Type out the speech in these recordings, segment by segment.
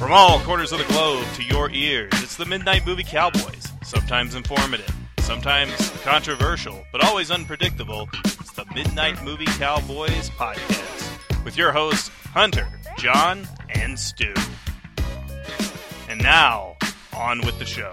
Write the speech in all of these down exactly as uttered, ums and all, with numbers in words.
From all corners of the globe to your ears, it's the Midnight Movie Cowboys. Sometimes informative, sometimes controversial, but always unpredictable. It's the Midnight Movie Cowboys podcast with your hosts, Hunter, John, and Stu. And now, on with the show.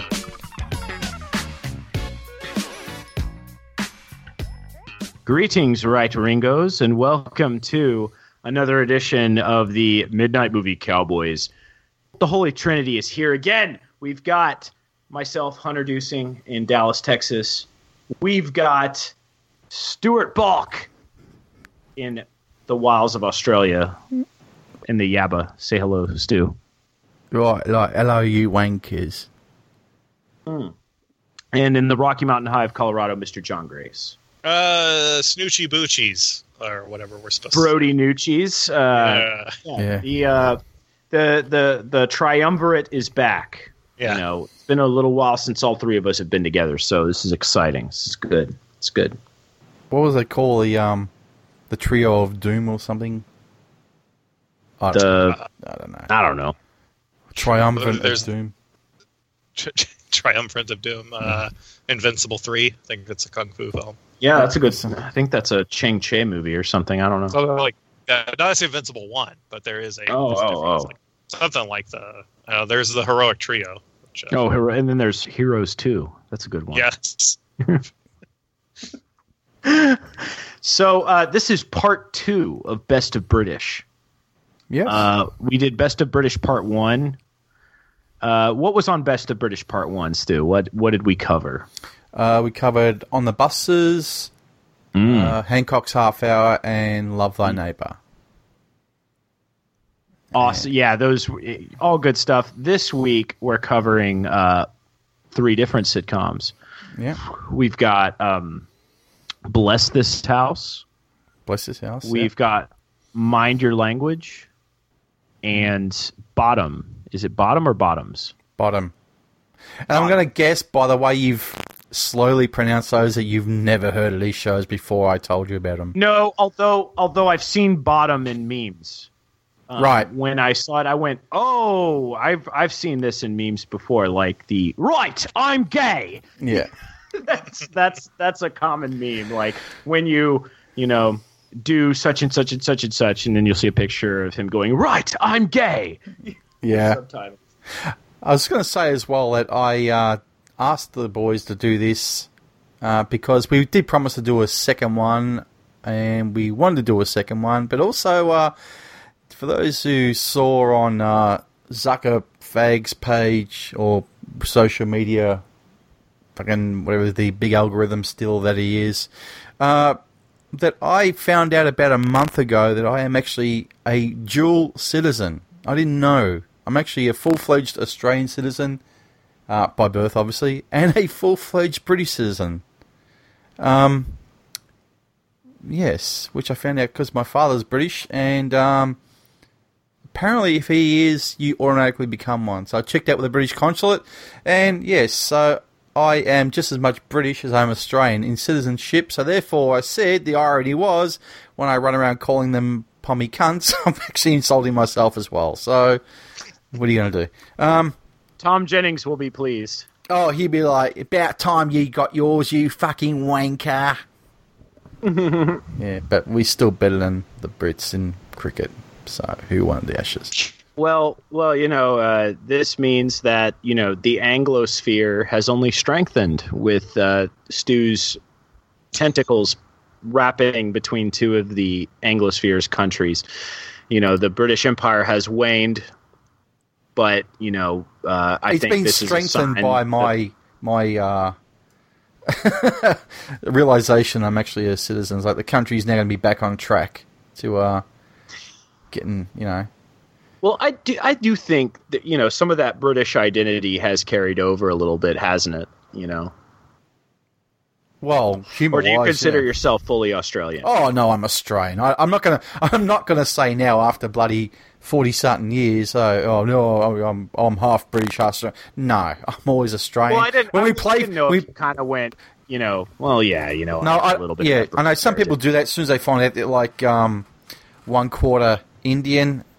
Greetings, right Ringos, and welcome to another edition of the Midnight Movie Cowboys. The Holy Trinity is here again. We've got myself, Hunter Dusing, in Dallas, Texas. We've got Stuart Balk in the wilds of Australia, in the Yabba. Say hello, Stu. Right, like, hello, you wankers. Mm. And in the Rocky Mountain High of Colorado, Mister John Grace. Uh, Snoochie Boochies, or whatever we're supposed Brody to say. Nucci's. Uh, yeah. yeah. The, uh, the, the, the triumvirate is back. Yeah. You know, it's been a little while since all three of us have been together, so this is exciting. This is good. It's good. What was they call the um, the trio of doom or something? I don't, The I don't know. I don't know. Triumvirate There's- of doom. Triumphant of Doom, uh, Invincible three. I think it's a kung fu film. Yeah, that's a good. I think that's a Chang Che movie or something. I don't know. So like, uh, not as Invincible one, but there is a Oh, there's oh, different- oh. it's like something like the. Uh, there's the heroic trio. Which, uh, Oh, hero, and then there's Heroes two. That's a good one. yes. So uh, this is part two of Best of British. Yes. Uh, we did Best of British Part One. Uh, what was on Best of British Part One, Stu? What what did we cover? uh, we covered On the Buses, Mm. uh, Hancock's Half Hour, and Love Thy Neighbour. Awesome. Yeah, those all good stuff. This week we're covering uh, three different sitcoms. Yeah. We've got um, Bless This House. Bless This House. We've got Mind Your Language and Bottom. Is it Bottom or Bottoms? Bottom. And I'm going to guess, by the way you've slowly pronounced those, that you've never heard of these shows before I told you about them. No, although although I've seen Bottom in memes. Um, Right. When I saw it, I went, "Oh, I've I've seen this in memes before." Like the right, I'm gay. Yeah. that's that's that's a common meme. Like when you you know do such and such and such and such, and then you'll see a picture of him going, "Right, I'm gay." Yeah. Subtitles. I was going to say as well that I uh, asked the boys to do this uh, because we did promise to do a second one, and we wanted to do a second one, but also uh, for those who saw on uh, Zucker Fag's page or social media, fucking whatever the big algorithm still that he is, uh, that I found out about a month ago that I am actually a dual citizen. I didn't know. I'm actually a full-fledged Australian citizen, uh, by birth, obviously, and a full-fledged British citizen. Um, yes, which I found out because my father's British, and um, apparently if he is, you automatically become one. So I checked out with the British consulate, and yes, so I am just as much British as I'm Australian in citizenship, so therefore I said the irony was, when I run around calling them pommy cunts, I'm actually insulting myself as well. So, what are you going to do? Um, Tom Jennings will be pleased. oh, he'd be like, about time you got yours, you fucking wanker. Yeah, but we're still better than the Brits in cricket, so who won the Ashes? Well, well, you know, uh, this means that, you know, the Anglosphere has only strengthened with uh, Stu's tentacles wrapping between two of the Anglosphere's countries. You know, the British Empire has waned, but, you know, uh, I it's think been this is a strengthened sign by that- my my uh, realization I'm actually a citizen. It's like the country's now going to be back on track to uh, getting, you know. Well, I do, I do think that, you know, some of that British identity has carried over a little bit, hasn't it? You know? Well, humor Or do you wise, consider yeah. yourself fully Australian? Oh no, I'm Australian. I, I'm not gonna. I'm not gonna say now after bloody forty something years. Oh, oh no, I'm I'm half British, half Australian. No, I'm always Australian. Well, I didn't. When I we just play, didn't know we if you kind of went, you know. Well, yeah, you know, no, a I, little bit. yeah, of I know some people do that as soon as they find out they're like um, one quarter Indian.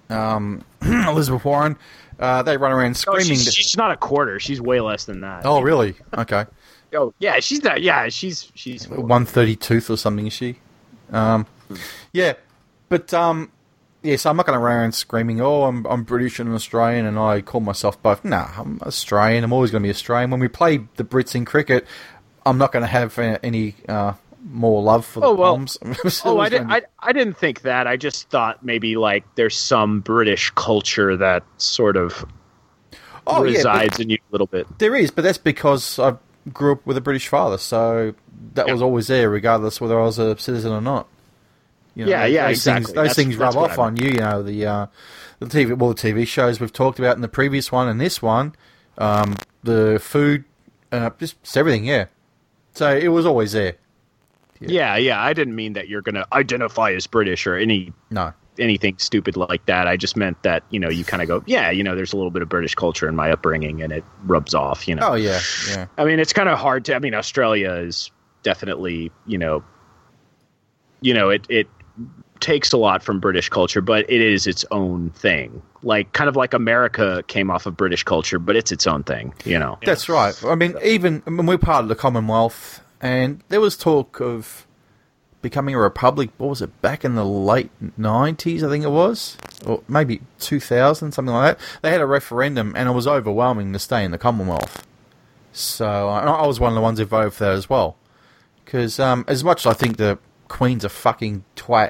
um, Elizabeth Warren. Uh, they run around Oh, screaming. she's, that- she's not a quarter. She's way less than that. oh, really? Okay. Oh, yeah, she's not. Yeah, she's she's. one thirty-tooth or something, is she? Um, yeah, but um, yeah, so I'm not going to run around screaming, oh, I'm I'm British and Australian, and I call myself both. Nah, I'm Australian. I'm always going to be Australian. When we play the Brits in cricket, I'm not going to have uh, any uh, more love for the Oh, well, Poms. Oh, I didn't. I, I didn't think that. I just thought maybe like there's some British culture that sort of oh, yeah, resides but in you a little bit. there is, but that's because I grew up with a British father, so that Yeah. was always there, regardless whether I was a citizen or not. You know, Yeah, yeah, those exactly. Things, those That's- things that's rub what off I on you. You know, the uh, the T V, well, the T V shows we've talked about in the previous one and this one, um, the food, uh, just, just everything. Yeah, so it was always there. Yeah, yeah. I didn't mean that you're going to identify as British or any No, anything stupid like that. I just meant that you know you kind of go, yeah, you know, there's a little bit of British culture in my upbringing, and it rubs off. You know. oh yeah, yeah, I mean, it's kind of hard to. I mean, Australia is definitely, you know, you know, it it takes a lot from British culture, but it is its own thing. Like, kind of like America came off of British culture, but it's its own thing. You know. that's right. I mean, even I mean, we're part of the Commonwealth, and there was talk of becoming a republic. What was it, back in the late nineties? I think it was, or maybe two thousand, something like that. They had a referendum, and it was overwhelming to stay in the Commonwealth. So I, I was one of the ones who voted for that as well. Because um, as much as I think the Queen's a fucking twat,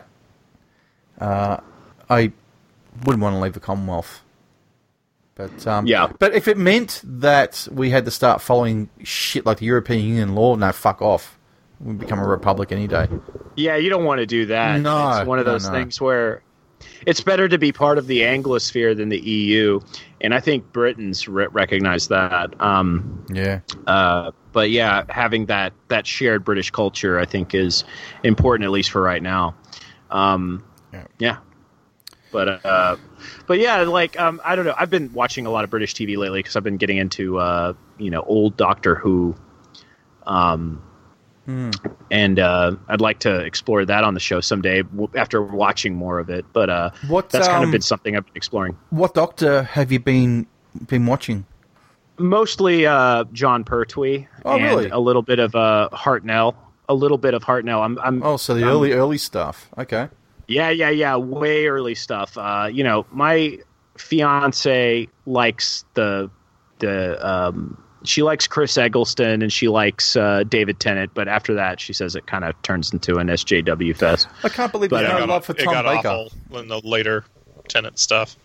uh, I wouldn't want to leave the Commonwealth. But um, Yeah. But if it meant that we had to start following shit like the European Union law, no, fuck off. We'd become a republic any day. Yeah, you don't want to do that. No, it's one of no, those no. things where it's better to be part of the Anglosphere than the E U, and I think Britons re- recognize that. Um, Yeah. Uh, but yeah, having that that shared British culture, I think, is important, at least for right now. Um, Yeah. yeah. But uh, but yeah, like um, I don't know. I've been watching a lot of British T V lately because I've been getting into uh, you know old Doctor Who. Um, and uh, I'd like to explore that on the show someday w- after watching more of it. But uh, What, that's kind um, of been something I've been exploring. What Doctor have you been been watching? Mostly uh, John Pertwee. Oh, and really? a little bit of uh, Hartnell. A little bit of Hartnell. I'm, I'm Oh, so the I'm- early early stuff. Okay. Yeah, yeah, yeah. Way early stuff. Uh, you know, my fiance likes the the um, she likes Chris Eggleston and she likes uh, David Tennant, but after that, she says it kind of turns into an S J W fest. I can't believe But, there's uh, no it love got, for it Tom got Baker. awful in the later Tenant stuff.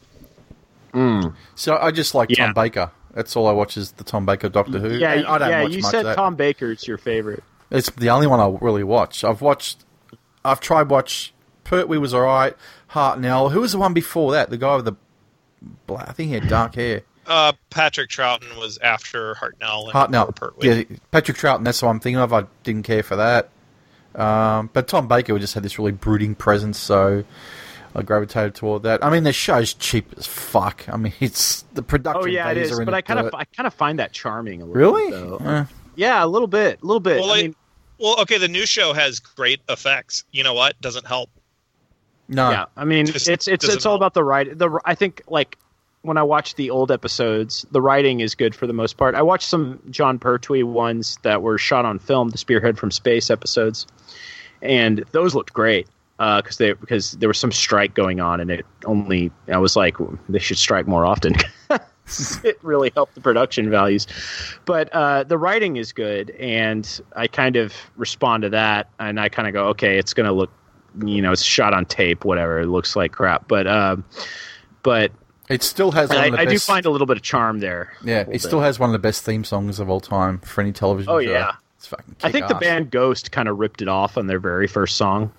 So I just like Yeah. Tom Baker. That's all I watch is the Tom Baker Doctor Who. Yeah, And I don't yeah. watch You much said of that. Tom Baker's your favorite. It's the only one I really watch. I've watched. I've tried watch. Pertwee was alright. Hartnell. Who was the one before that? The guy with the black. I think he had dark hair. Uh, Patrick Troughton was after Hartnell and Hartnell. Pertwee. Yeah, Patrick Troughton. That's what I'm thinking of. I didn't care for that. Um, but Tom Baker just had this really brooding presence, so I gravitated toward that. I mean, the show's cheap as fuck. I mean, it's the production. Oh yeah, it values is. are in But the I kind of dirt. I kind of find that charming a little Really? bit, though. Uh, Yeah, a little bit, a little bit. Well, I it- mean, Well, okay, the new show has great effects. You know what? Doesn't help. no. yeah, I mean, Just it's it's doesn't it's all help. about the writing. The I think like when I watch the old episodes, the writing is good for the most part. I watched some John Pertwee ones that were shot on film, the Spearhead from Space episodes, and those looked great because they because there was some strike going on, and it only I was like they should strike more often. It really helped the production values, but uh, the writing is good, and I kind of respond to that, and I kind of go, okay, it's going to look, you know, it's shot on tape, whatever, it looks like crap, but um, but It still has one I, of the I do best. find a little bit of charm there. yeah, A little it still bit. has one of the best theme songs of all time for any television Oh, show. yeah. It's fucking I think the kick-ass. band Ghost kind of ripped it off on their very first song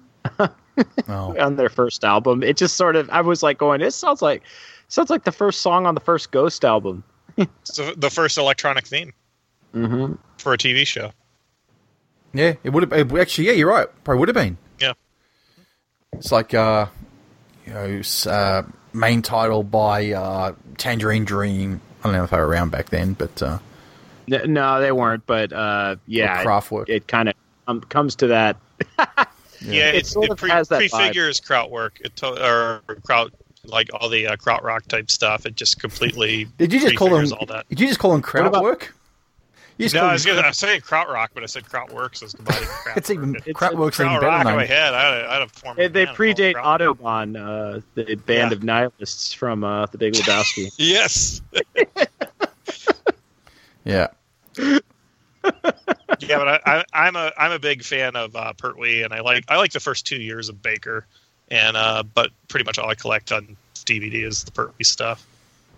Oh. on their first album. It just sort of, I was like going, it sounds like sounds like the first song on the first Ghost album. So the first electronic theme Mm-hmm. for a T V show. Yeah, it would have it, actually. Yeah, you're right. Probably would have been. Yeah. It's like uh, you know, s- uh, main title by uh, Tangerine Dream. I don't know if they were around back then, but uh, No, they weren't, but uh, yeah, Or Kraftwerk. it, it kind of um, comes to that. Yeah, It it, sort it of pre- has that vibe. prefigures Krautwerk. It to- or Kraut like all the uh, krautrock type stuff. It just completely Did you just call them? all that. Did you just call them kraut about- work? You just No, call I was, them- gonna, I was saying krautrock, but I said krautworks. I was combining kraut. It's even It's krautwork's even better krautrock in name. my head. I had a, I had a form. They, of they man predate called kraut. Autobahn, uh, the band Yeah. of nihilists from uh, The Big Lebowski. Yes. Yeah. Yeah, but I, I, I'm a I'm a big fan of uh, Pertwee, and I like I like the first two years of Baker, and uh, but pretty much all I collect on D V D is the Pertwee stuff.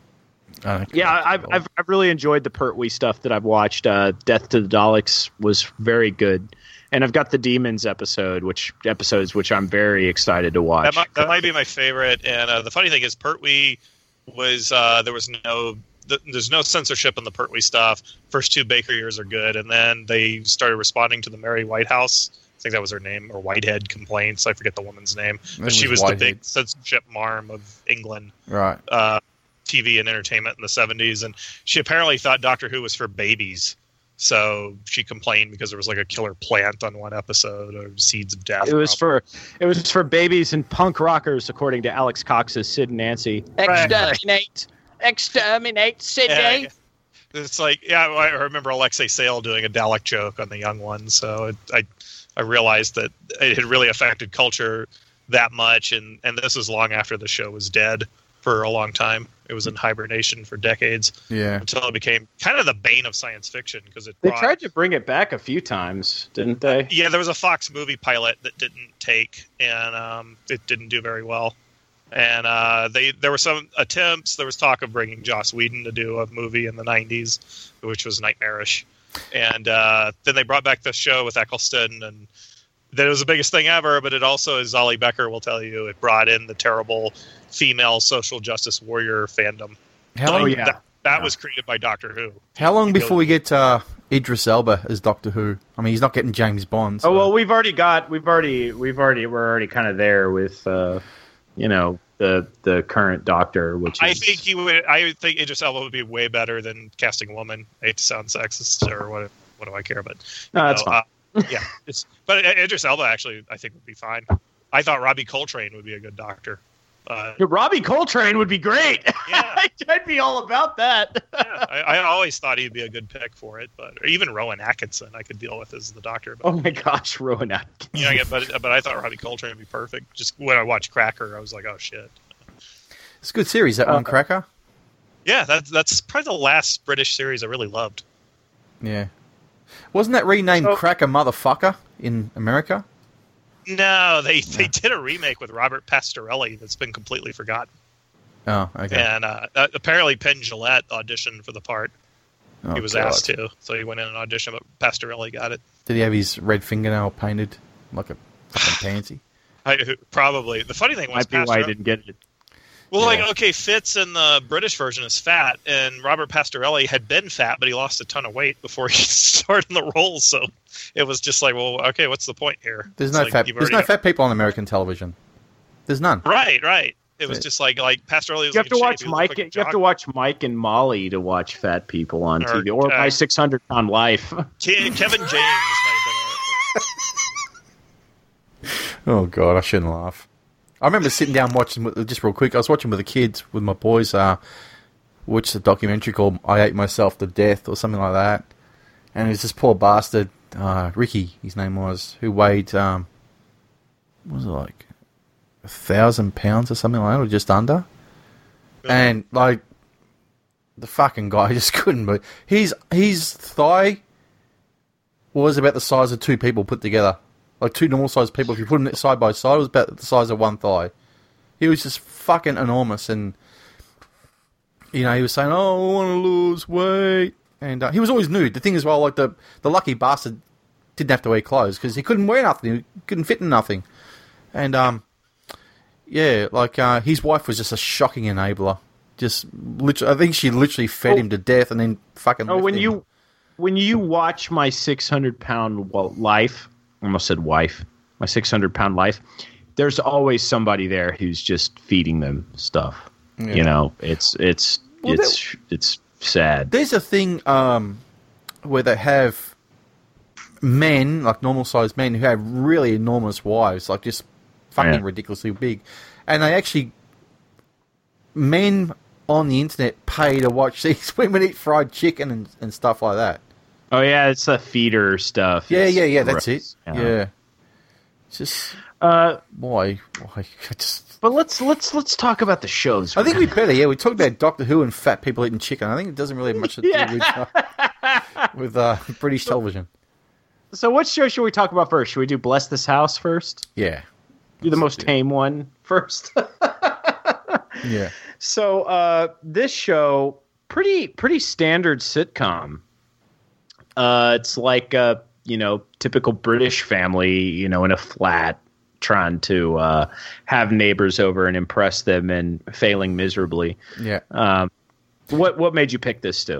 Uh, Yeah, I've, I've I've really enjoyed the Pertwee stuff that I've watched. Uh, Death to the Daleks was very good, and I've got the Demons episode, which episodes which I'm very excited to watch. That might, that might be my favorite. And uh, the funny thing is, Pertwee was uh, there was no th- there's no censorship in the Pertwee stuff. First two Baker years are good, and then they started responding to the Mary Whitehouse. I think that was her name, or Whitehead complaints. I forget the woman's name, but she was Whitehead. the big censorship marm of England. Right. Uh, T V and entertainment in the seventies, and she apparently thought Doctor Who was for babies, so she complained because there was like a killer plant on one episode or Seeds of Death. It was probably. for it was for babies and punk rockers, according to Alex Cox's Sid and Nancy. Exterminate, exterminate, Sydney. Yeah, it's like yeah, I remember Alexei Sale doing a Dalek joke on the young ones, so it, I I realized that it had really affected culture that much, and and this was long after the show was dead for a long time. It was in hibernation for decades. Yeah. Until it became kind of the bane of science fiction because it They brought, tried to bring it back a few times, didn't they? yeah, there was a Fox movie pilot that didn't take, and um, it didn't do very well. And uh, they there were some attempts. There was talk of bringing Joss Whedon to do a movie in the nineties, which was nightmarish. And uh, then they brought back the show with Eccleston, and that was the biggest thing ever. But it also, as Ollie Becker will tell you, it brought in the terrible female social justice warrior fandom. How Oh, long? yeah. That, that was created by Doctor Who. How long before we get uh, Idris Elba as Doctor Who? I mean, he's not getting James Bond. so- Oh well, we've already got we've already we've already we're already kind of there with uh, you know the the current Doctor, which is, I think you would. I think Idris Elba would be way better than casting a woman. I hate to sound sexist or what. What do I care? But no, that's know, fine. uh, yeah, it's but Idris Elba actually I think would be fine. I thought Robbie Coltrane would be a good Doctor. Uh, Yeah, Robbie Coltrane would be great. Yeah. I'd be all about that. yeah, I, I always thought he'd be a good pick for it, but or even Rowan Atkinson I could deal with as the Doctor. But Oh my gosh, Rowan Atkinson. you know, yeah, but but I thought Robbie Coltrane would be perfect. Just when I watched Cracker, I was like, oh shit. It's a good series, that Uh, one, Cracker. Yeah, that's that's probably the last British series I really loved. Yeah. Wasn't that renamed So- Cracker Motherfucker in America? No, they they did a remake with Robert Pastorelli that's been completely forgotten. Oh, okay. And uh, uh, apparently Penn Jillette auditioned for the part. Oh, He was God. asked to, so he went in and auditioned, but Pastorelli got it. Did he have his red fingernail painted like a fucking pansy? I, probably. The funny thing was, Might be why I Pastorelli, didn't get it. well, Yeah. like, okay, Fitz in the British version is fat, and Robert Pastorelli had been fat, but he lost a ton of weight before he started in the role, so it was just like, well, okay, what's the point here? There's It's no like, fat. you've There's already no got- fat people on American television. There's none. Right, right. It was Yeah. just like, like Pastorelli was You have like to in watch shape. He Mike. looked like a You have to jock- watch Mike and Molly to watch fat people on Or, T V, or uh, My Six Hundred Pound Life. Ke- Kevin James might have been a, Oh God, I shouldn't laugh. I remember sitting down watching with, just real quick. I was watching with the kids with my boys. Uh, watched a documentary called "I Ate Myself to Death" or something like that. And it was this poor bastard, uh, Ricky, his name was, who weighed um, what was it like a thousand pounds or something like that, or just under. And like the fucking guy just couldn't move. His his thigh was about the size of two people put together. Like two normal sized people, if you put them side by side, it was about the size of one thigh. He was just fucking enormous, and you know he was saying, "Oh, I want to lose weight," and uh, he was always nude. The thing is, well, like the the lucky bastard didn't have to wear clothes because he couldn't wear nothing, he couldn't fit in nothing, and um, yeah, like uh, his wife was just a shocking enabler. Just literally, I think she literally fed Oh. him to death and then fucking. Oh, left when him. you when you watch My Six Hundred Pound Life, I almost said wife, My Six Hundred Pound Life. There's always somebody there who's just feeding them stuff. Yeah. You know, it's it's Well, it's it's sad. There's a thing um, where they have men, like normal-sized men, who have really enormous wives, like just fucking Yeah. ridiculously big, and they actually men on the internet pay to watch these women eat fried chicken and, and stuff like that. Oh yeah, it's the feeder stuff. Yeah, It's yeah, yeah. That's gross. it. Yeah. It's just Uh, why? Why? I just. but let's let's let's talk about the shows. I think we better. Yeah, we talked about Doctor Who and fat people eating chicken. I think it doesn't really have much to do Yeah. with, uh, with uh, British television. So, what show should we talk about first? Should we do Bless This House first? Yeah. Do the most tame one first. Yeah. So, uh, this show, pretty pretty standard sitcom. Uh, it's like a you know typical British family, you know, in a flat, trying to uh, have neighbors over and impress them, and failing miserably. Yeah. Um, what what made you pick this, Stu?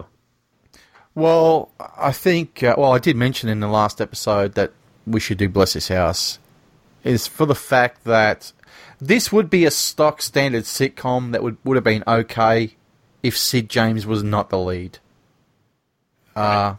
Well, I think, uh, well, I did mention in the last episode that we should do Bless This House, is for the fact that this would be a stock standard sitcom that would, would have been okay if Sid James was not the lead. Uh,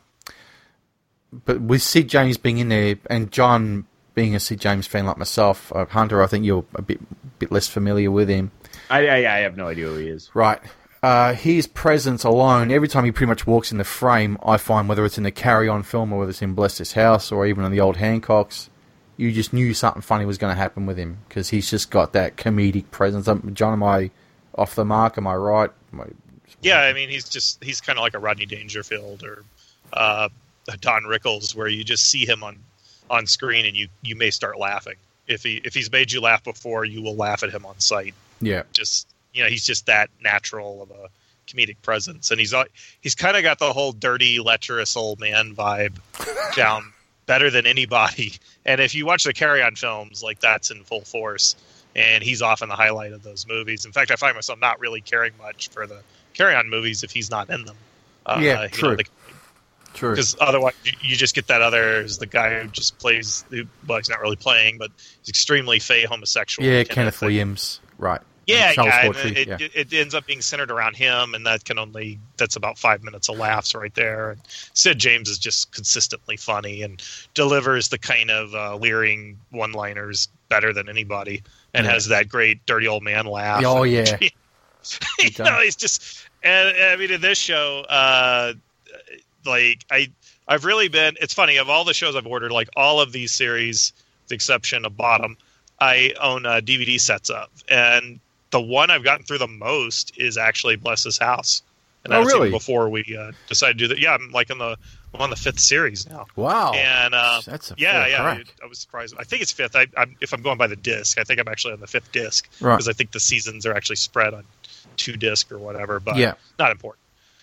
but with Sid James being in there, and John being a Sid James fan like myself, uh, Hunter, I think you're a bit bit less familiar with him. I, I I have no idea who he is. Right. Uh, his presence alone, every time he pretty much walks in the frame, I find, whether it's in the Carry On film or whether it's in Bless This House or even in the old Hancocks, you just knew something funny was going to happen with him because he's just got that comedic presence. Um, John, am I off the mark? Am I right? Am I... Yeah, I mean, he's just he's kind of like a Rodney Dangerfield or uh, a Don Rickles, where you just see him on, on screen and you, you may start laughing. If he if he's made you laugh before, you will laugh at him on sight. Yeah. Just you know, he's just that natural of a comedic presence, and he's he's kind of got the whole dirty, lecherous old man vibe down better than anybody. And if you watch the Carry On films, like that's in full force, and he's often the highlight of those movies. In fact, I find myself not really caring much for the Carry On movies if he's not in them. Uh, Yeah, you true. know, the, True. Because otherwise, you, you just get that other is the guy who just plays. Who, well, he's not really playing, but he's extremely fey homosexual. Yeah, kind of Kenneth thing. Williams. Right. Yeah, Charles yeah, Ford and too, it, yeah. it, it ends up being centered around him, and that can only that's about five minutes of laughs right there. And Sid James is just consistently funny and delivers the kind of uh, leering one-liners better than anybody, and Yeah. has that great dirty old man laugh. Oh, And, yeah. you He know, he's just. And I mean, in this show, uh, like I, I've really been. It's funny, of all the shows I've ordered, like all of these series, with the exception of Bottom, I own uh, D V D sets of, and the one I've gotten through the most is actually Bless This House. And Oh, that's really? even before we uh, decided to do that. Yeah, I'm like in the I'm on the fifth series now. Wow. And uh, That's a yeah, fair yeah, I, crack. I was surprised. I think it's fifth. I, I'm, if I'm going by the disc, I think I'm actually on the fifth disc Right. because I think the seasons are actually spread on two disc or whatever. But Yeah. not important.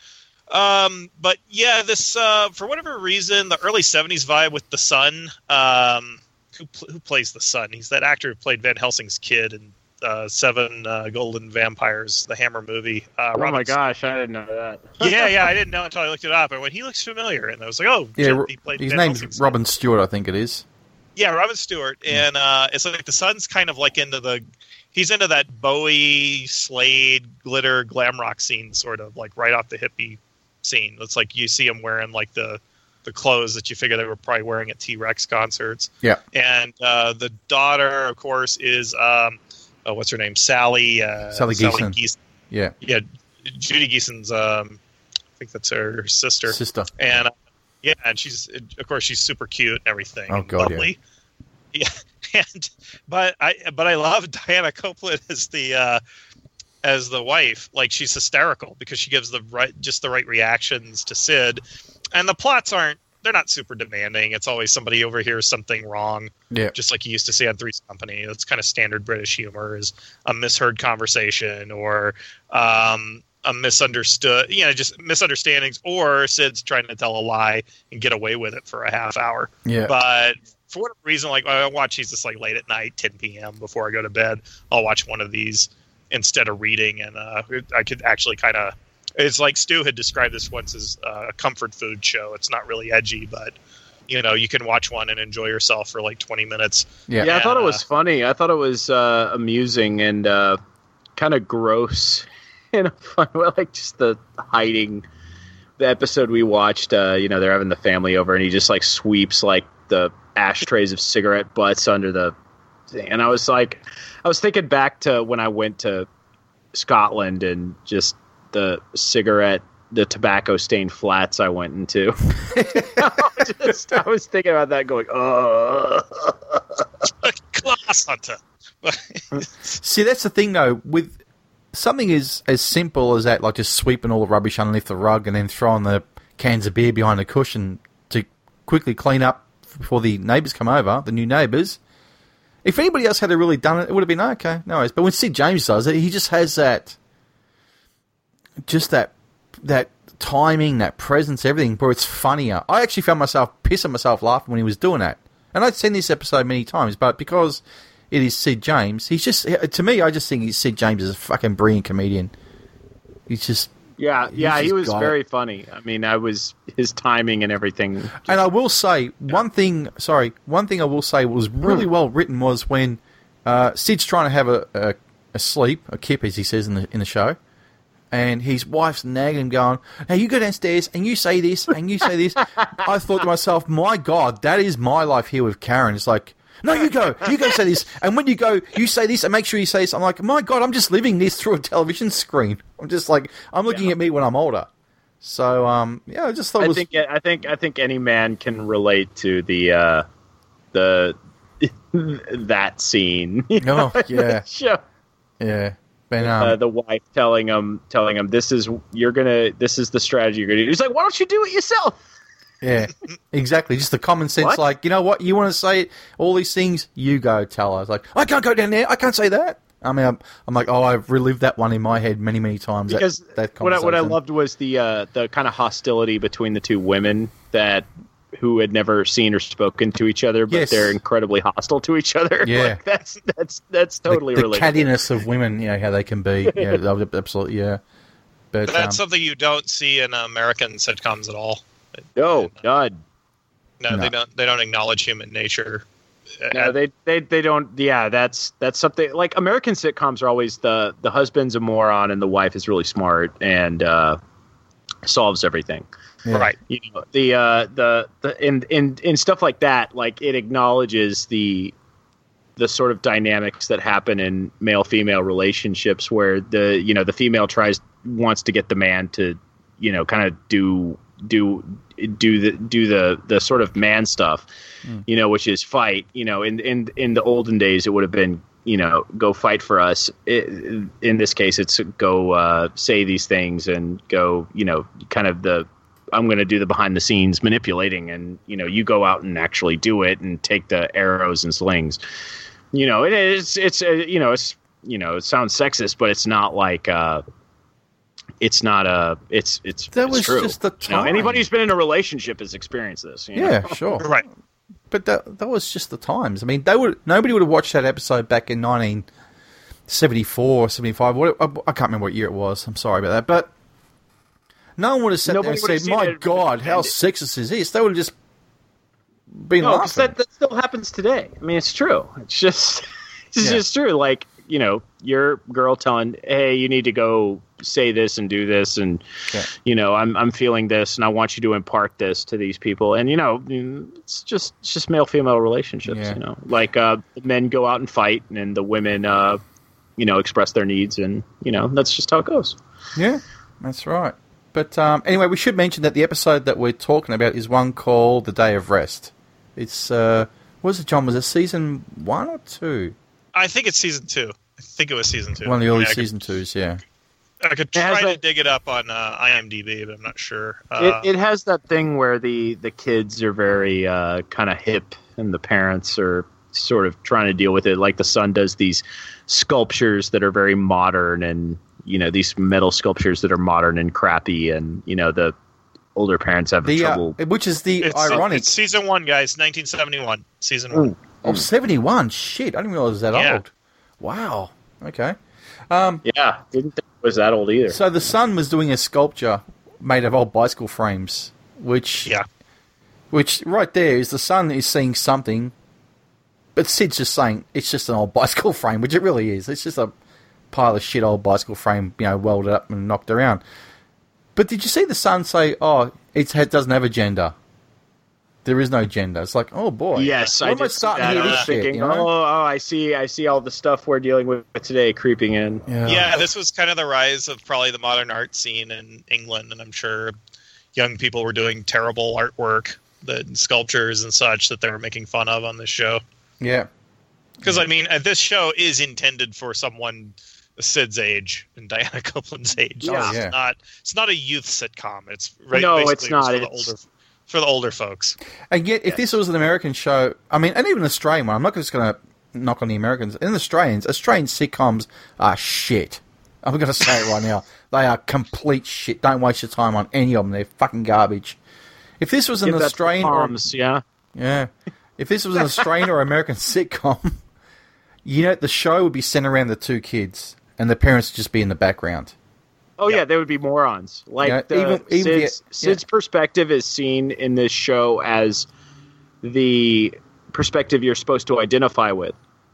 Um, but yeah, this uh, for whatever reason, the early seventies vibe with the son. Um, who pl- who plays the son? He's that actor who played Van Helsing's kid in uh, Seven uh, Golden Vampires, the Hammer movie. Uh, Oh my Robin- gosh, I didn't know that. yeah, yeah, I didn't know until I looked it up, and when he looks familiar, and I was like, oh, Yeah, shit, Ro- he played his Van name's Helsing's Robin Stewart, I think it is. Yeah, Robin Stewart, and uh, it's like the son's kind of like into the, he's into that Bowie, Slade, glitter, glam rock scene, sort of like right off the hippie scene. It's like you see him wearing like the, the clothes that you figure they were probably wearing at T-Rex concerts. Yeah. And uh, the daughter, of course, is um, oh, what's her name, Sally. Uh, Sally Geeson. Geeson. Yeah. Yeah, Judy Geeson's. Um, I think that's her sister. Sister. And uh, yeah, and she's of course she's super cute and everything. Oh, and God, lovely. Yeah. And but I but I love Diana Copeland as the uh, as the wife. Like she's hysterical because she gives the right just the right reactions to Sid, and the plots aren't they're not super demanding. It's always somebody overhears something wrong, Yeah. just like you used to see on Three's Company. That's kind of standard British humor, is a misheard conversation or um, a misunderstood, you know, just misunderstandings, or Sid's trying to tell a lie and get away with it for a half hour. Yeah. But for whatever reason, like I watch these just like late at night, ten p.m. before I go to bed. I'll watch one of these instead of reading, and uh, I could actually kind of. It's like Stu had described this once as uh, a comfort food show. It's not really edgy, but you know you can watch one and enjoy yourself for like twenty minutes. Yeah. Yeah, I thought it was Uh, funny. I thought it was uh, amusing and uh, kind of gross in a fun way. Like just the hiding. The episode we watched, uh, you know, they're having the family over, and he just like sweeps like the ashtrays of cigarette butts under the thing. And I was like, I was thinking back to when I went to Scotland and just the cigarette, the tobacco stained flats I went into. I, just, I was thinking about that, going, oh, Glass Hunter. See, that's the thing though. With something as as simple as that, like just sweeping all the rubbish underneath the rug and then throwing the cans of beer behind the cushion to quickly clean up before the neighbours come over, the new neighbours. If anybody else had really done it, it would have been okay, no worries. But when Sid James does it, he just has that, just that, that timing, that presence, everything, where it's funnier. I actually found myself pissing myself laughing when he was doing that. And I'd seen this episode many times, but because it is Sid James, he's just, to me, I just think Sid James is a fucking brilliant comedian. He's just... Yeah, yeah, he was very it. funny. I mean, I was his timing and everything. Just, and I will say one thing. Sorry, one thing I will say was really well written was when uh, Sid's trying to have a, a a sleep, a kip, as he says in the in the show, and his wife's nagging him, going, "Now you go downstairs and you say this and you say this." I thought to myself, "My God, that is my life here with Karen." It's like, no, you go, you go say this, and when you go, you say this, and make sure you say this. I'm like, my God, I'm just living this through a television screen. I'm just like, I'm looking yeah. at me when I'm older. So, um, yeah, I just thought. I it was... think I think I think any man can relate to the uh, the that scene. You know, Oh, yeah, show. yeah. But, um, uh, the wife telling him, telling him, "This is you're gonna, this is the strategy you're gonna do." He's like, "Why don't you do it yourself?" Yeah, exactly. Just the common sense, What? like, you know what, you want to say it, all these things, you go tell her. It's like, I can't go down there, I can't say that. I mean, I'm, I'm like, oh, I've relived that one in my head many, many times. Because that, that what I, what I conversation. loved was the uh, the kind of hostility between the two women that who had never seen or spoken to each other, but Yes. they're incredibly hostile to each other. Yeah. Like, that's that's that's totally the, the relatable. cattiness of women, you know, how they can be. Yeah, that was absolutely, yeah. But That's um, something you don't see in American sitcoms at all. No, God. No, No. they don't. They don't acknowledge human nature. No, they, they they don't. Yeah, that's that's something like American sitcoms are always the the husband's a moron and the wife is really smart and uh, solves everything. yeah. Right. You know, the uh, the the in in in stuff like that, like it acknowledges the the sort of dynamics that happen in male female relationships where the you know the female tries wants to get the man to you know kind of do do do the do the the sort of man stuff, mm. you know, which is fight. You know, in in in the olden days, it would have been you know go fight for us. It, in this case, it's go uh, say these things and go you know kind of the I'm going to do the behind the scenes manipulating, and you know you go out and actually do it and take the arrows and slings. You know, it is it's uh, you know it's you know it sounds sexist, but it's not like. Uh, It's not a. It's it's. That it's was true. just the You know, time. anybody who's been in a relationship has experienced this. You know? Yeah, sure. Right. But that that was just the times. I mean, they would nobody would have watched that episode back in nineteen seventy-four, seventy-five. What, I, I can't remember what year it was. I'm sorry about that. But no one would have sat Nobody there would and have said, seen my it God, how and it- sexist is this? They would have just been No, because laughing. that, that still happens today. I mean, it's true. It's just it's Yeah. just true. Like you know, your girl telling, "Hey, you need to go say this and do this," and Yeah. you know, I'm I'm feeling this, and I want you to impart this to these people. And you know, it's just it's just male female relationships. Yeah. You know, like uh, the men go out and fight, and the women, uh, you know, express their needs, and you know, that's just how it goes. Yeah, that's right. But um, anyway, we should mention that the episode that we're talking about is one called The Day of Rest. It's, uh, what was it, John? Was it season one or two? I think it's season two. I think it was season two. One of the early I, mean, I season twos, yeah. Could, I could It has try to that- dig it up on uh, IMDb, but I'm not sure. Uh, It, it has that thing where the, the kids are very uh, kind of hip, and the parents are sort of trying to deal with it. Like the son does these sculptures that are very modern, and you know these metal sculptures that are modern and crappy, and you know the older parents have The, trouble. uh, which is the it's, ironic. it's season one, guys. nineteen seventy-one. Season one. Oh, seventy-one. Shit, I didn't realize it was that Yeah. old. Wow. Okay. Yeah, didn't think it was that old either. So the son was doing a sculpture made of old bicycle frames, which, Yeah. which right there is the son is seeing something, but Sid's just saying it's just an old bicycle frame, which it really is. It's just a pile of shit old bicycle frame, you know, welded up and knocked around. But did you see the son say, "Oh, it's, it doesn't have a gender"? There is no gender. It's like, oh boy. Yes, Why I am I did see starting that. to hear I this was shit? thinking, You know? oh, oh, I see, I see all the stuff we're dealing with today creeping in. Yeah. Yeah, this was kind of the rise of probably the modern art scene in England, and I'm sure young people were doing terrible artwork, the sculptures and such that they were making fun of on this show. Yeah. Because I mean, uh, this show is intended for someone Sid's age and Diana Copeland's age. Yeah. It's Yeah. not. It's not a youth sitcom. It's right. No, basically it's not. For the It's- older for the older folks. And yet, if Yes. this was an American show, I mean, and even an Australian one, I'm not just going to knock on the Americans. In Australians, Australian sitcoms are shit. I'm going to say it right now. They are complete shit. Don't waste your time on any of them. They're fucking garbage. If this was an Give that to Australian or Palms, yeah. yeah, if this was an Australian or American sitcom, you know, the show would be centered around the two kids, and the parents would just be in the background. Oh Yep. yeah, they would be morons. Like Yeah, the, even- even Sid's, the- Sid's perspective is seen in this show as the perspective you're supposed to identify with.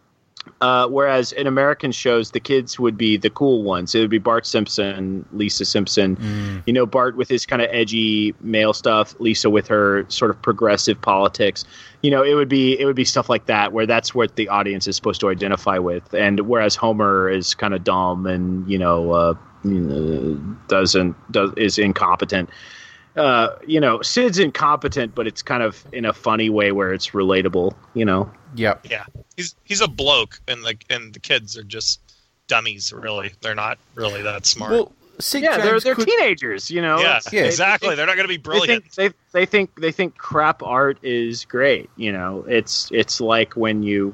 Uh, whereas in American shows, the kids would be the cool ones. It would be Bart Simpson, Lisa Simpson. Mm. You know, Bart with his kind of edgy male stuff, Lisa with her sort of progressive politics. You know, it would be it would be stuff like that, where that's what the audience is supposed to identify with. And whereas Homer is kind of dumb and you know, uh, you know doesn't does is incompetent. Uh, you know, Sid's incompetent, but it's kind of in a funny way where it's relatable. You know. Yep. Yeah, he's he's a bloke, and the and the kids are just dummies. Really, they're not really that smart. Well, Sid Yeah, they're James they're could- teenagers, you know. yeah, Yeah. exactly. They, They're not going to be they brilliant. think they they think they think crap art is great. You know, it's it's like when you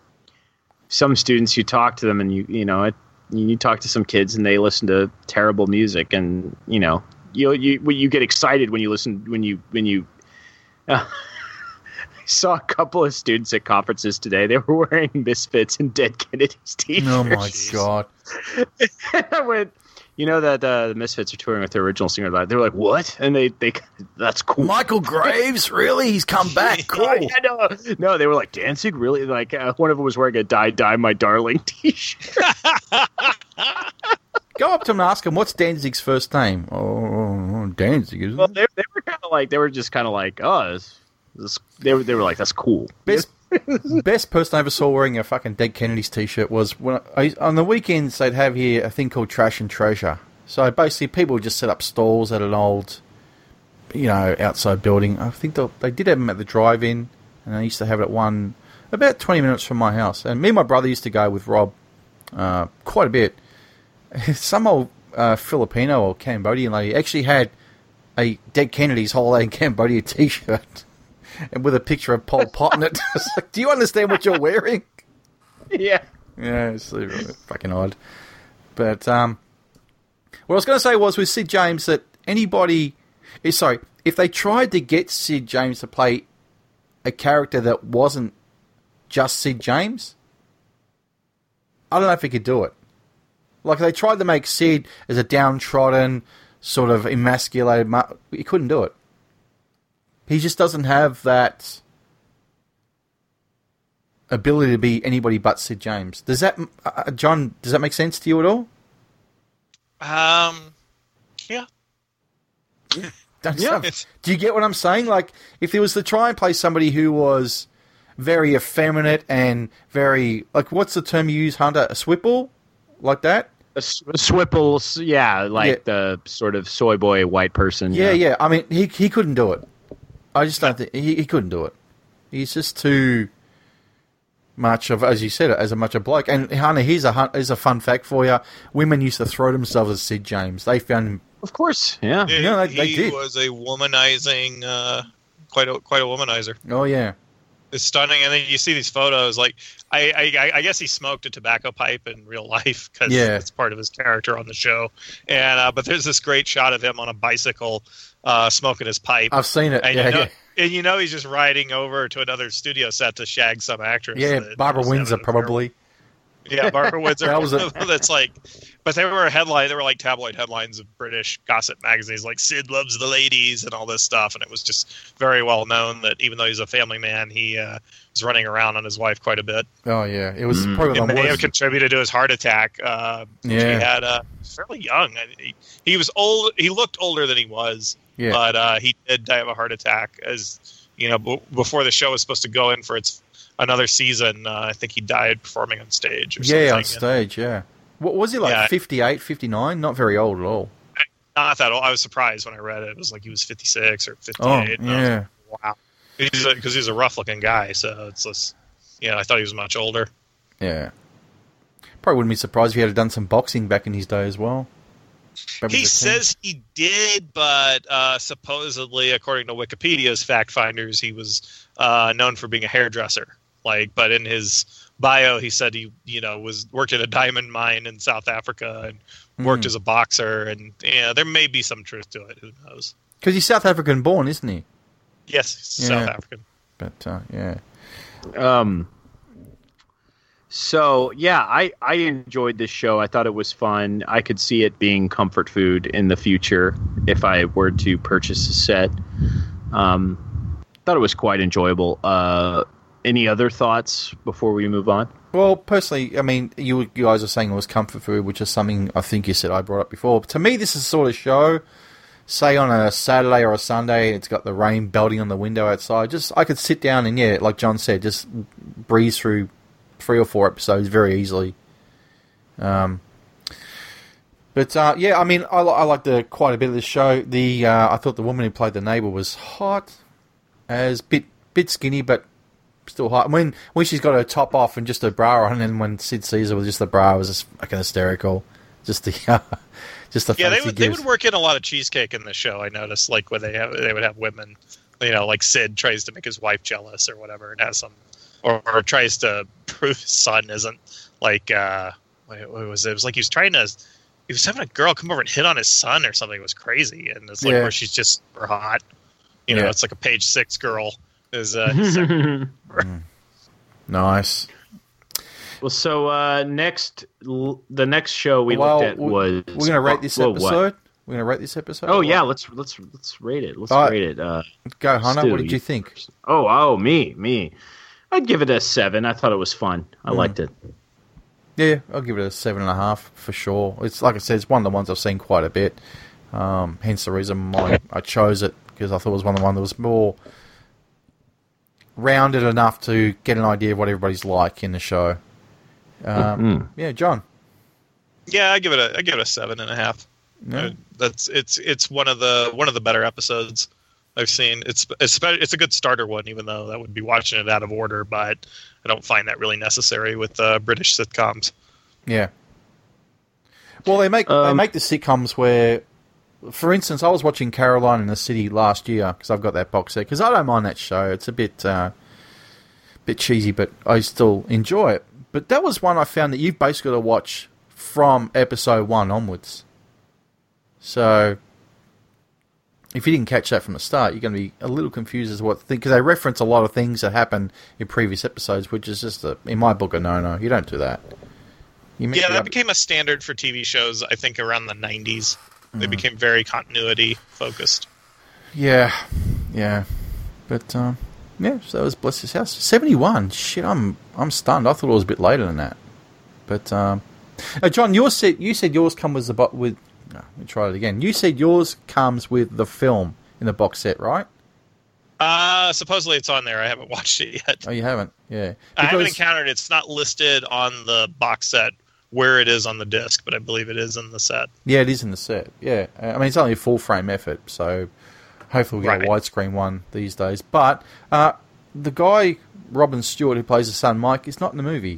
some students you talk to them and you you know it, you talk to some kids and they listen to terrible music and you know you you you get excited when you listen when you when you. Uh, I saw a couple of students at conferences today. They were wearing Misfits and Dead Kennedys t-shirts. Oh my Jeez. god! I went, you know that uh, the Misfits are touring with their original singer. They were like, "What?" And they, they, that's cool. Michael Graves, really? He's come back. Cool. Yeah, no, no, they were like Danzig. Really? Like uh, one of them was wearing a "Die, Die, My Darling" T-shirt. Go up to him and ask him, what's Danzig's first name? Oh, Danzig, isn't Well, it? they, they were kind of like they were just kind of like, oh, this, this, they were they were like, that's cool. Best, best person I ever saw wearing a fucking Dead Kennedys t-shirt was when I, on the weekends they'd have here a thing called Trash and Treasure. So basically people would just set up stalls at an old, you know, outside building. I think they, they did have them at the drive-in, and I used to have it at one about twenty minutes from my house. And me and my brother used to go with Rob uh, quite a bit. Some old uh, Filipino or Cambodian lady actually had a Dead Kennedys Holiday in Cambodia t-shirt. And with a picture of Pol Pot in it. It's like, do you understand what you're wearing? Yeah. Yeah, it's uh, fucking odd. But um, what I was going to say was with Sid James that anybody... eh, Sorry, if they tried to get Sid James to play a character that wasn't just Sid James, I don't know if he could do it. Like, they tried to make Sid as a downtrodden, sort of emasculated... Mu- he couldn't do it. He just doesn't have that ability to be anybody but Sid James. Does that, uh, John? Does that make sense to you at all? Um, yeah. Don't Yeah. sound- do you get what I'm saying? Like, if there was to try and play somebody who was very effeminate and very, like, what's the term you use, Hunter? A swipple, like that? A, s- a Swipple, yeah, like Yeah. the sort of soy boy white person. Yeah, yeah. I mean, he he couldn't do it. I just don't think he, he couldn't do it. He's just too much of, as you said, as a much a bloke. And Hunter, here's a hun- here's a fun fact for you: women used to throw themselves at Sid James. They found him. Of course, yeah. He, No, they- they he did. was a womanizing, uh, quite a quite a womanizer. Oh yeah, It's stunning, and then you see these photos. Like, I, I, I guess he smoked a tobacco pipe in real life because Yeah. it's part of his character on the show. And uh, but there's this great shot of him on a bicycle, uh, smoking his pipe. I've seen it. and, Yeah, you know, yeah, and you know he's just riding over to another studio set to shag some actress. yeah. that Barbara was Windsor having an affair. probably. Yeah, Barbara Windsor. That was a- That's like, but they were a headline. They were like tabloid headlines of British gossip magazines, like Sid loves the ladies and all this stuff. And it was just very well known that even though he's a family man, he uh, was running around on his wife quite a bit. Oh yeah, it was Mm. probably It one of may the have worst. contributed to his heart attack. Uh, which Yeah. he had uh, fairly young. I- He, he was old. He looked older than he was, Yeah, but uh, he did die of a heart attack as you know, b- before the show was supposed to go in for its another season, uh, I think he died performing on stage. Or Yeah, something. on stage. Yeah. What was he like? Yeah. fifty-eight, fifty-nine? Not very old at all. Not that old. I was surprised when I read it. It was like he was fifty-six or Oh, fifty-eight. and I was yeah. like, wow. Because he's, he's a rough-looking guy, so it's just, you know, I thought he was much older. Yeah. Probably wouldn't be surprised if he had done some boxing back in his day as well. Maybe He as a teen. says he did, but uh, supposedly, according to Wikipedia's fact finders, he was uh, known for being a hairdresser. Like, but in his bio, he said he, you know, was worked at a diamond mine in South Africa and worked Mm. as a boxer. And yeah, there may be some truth to it. Who knows? Because he's South African born, isn't he? Yes, he's Yeah. South African. But, uh, yeah. Um. So yeah, I I enjoyed this show. I thought it was fun. I could see it being comfort food in the future if I were to purchase a set. Um, thought it was quite enjoyable. Uh, any other thoughts before we move on? Well, personally, I mean, you, you guys are saying it was comfort food, which is something I think you said I brought up before. But to me, this is the sort of show, say on a Saturday or a Sunday, it's got the rain belting on the window outside. Just I could sit down and, yeah, like John said, just breeze through three or four episodes very easily. Um, but, uh, yeah, I mean, I, li- I liked the, quite a bit of the show. The uh, I thought the woman who played the neighbour was hot, as bit bit skinny, but still hot. When when she's got her top off and just her bra on, and then when Sid sees her with just the bra, it was just fucking hysterical. Just the uh, just the Yeah, face they he would they gives. would work in a lot of cheesecake in the show. I noticed, like when they have they would have women, you know, like Sid tries to make his wife jealous or whatever, and has some, or, or tries to prove his son isn't like uh, what, what was it? It was like he was trying to, he was having a girl come over and hit on his son or something. It was crazy, and it's like Yeah. where she's just super hot. You know, Yeah. it's like a page six girl is uh, his second- Nice. Well, so uh, next, l- the next show we well, looked at we- was we're gonna rate this Whoa, what? episode. We're gonna rate this episode. Oh yeah, let's let's let's rate it. Let's All right. rate it. Uh, Go, Hunter. Stu, What did you think? Oh, oh, me, me. I'd give it a seven. I thought it was fun. I Mm. liked it. Yeah, I'll give it a seven and a half for sure. It's like I said, it's one of the ones I've seen quite a bit. Um, hence the reason why I chose it, because I thought it was one of the ones that was more rounded enough to get an idea of what everybody's like in the show. Um, Mm. Yeah, John. Yeah, I give it a I give it a seven and a half. Yeah. Uh, That's it's it's one of the one of the better episodes I've seen. It's it's it's a good starter one, even though that would be watching it out of order. But I don't find that really necessary with uh, British sitcoms. Yeah. Well, they make they Um, make the sitcoms where, for instance, I was watching Caroline in the City last year because I've got that box set. Because I don't mind that show. It's a bit uh, bit cheesy, but I still enjoy it. But that was one I found that you've basically got to watch from episode one onwards. So if you didn't catch that from the start, you're going to be a little confused as to what to think, because they reference a lot of things that happened in previous episodes, which is just, a, in my book, a no-no. You don't do that. You mix Yeah, it that up. became a standard for T V shows. I think around the nineties, Mm. they became very continuity focused. Yeah, yeah, but um, yeah. So that was Bless His House. Seventy-one. Shit, I'm I'm stunned. I thought it was a bit later than that. But um, uh, John, yours said you said yours comes with the bo- with. No, let me try it again. You said yours comes with the film in the box set, right? Uh, supposedly it's on there. I haven't watched it yet. Oh, you haven't. Yeah, I haven't Because- encountered it. It's not listed on the box set where it is on the disc, but I believe it is in the set. Yeah, it is in the set. Yeah, uh, I mean it's only a full frame effort, so hopefully we get a Right. widescreen one these days. But uh, the guy Robin Stewart who plays the son Mike is not in the movie.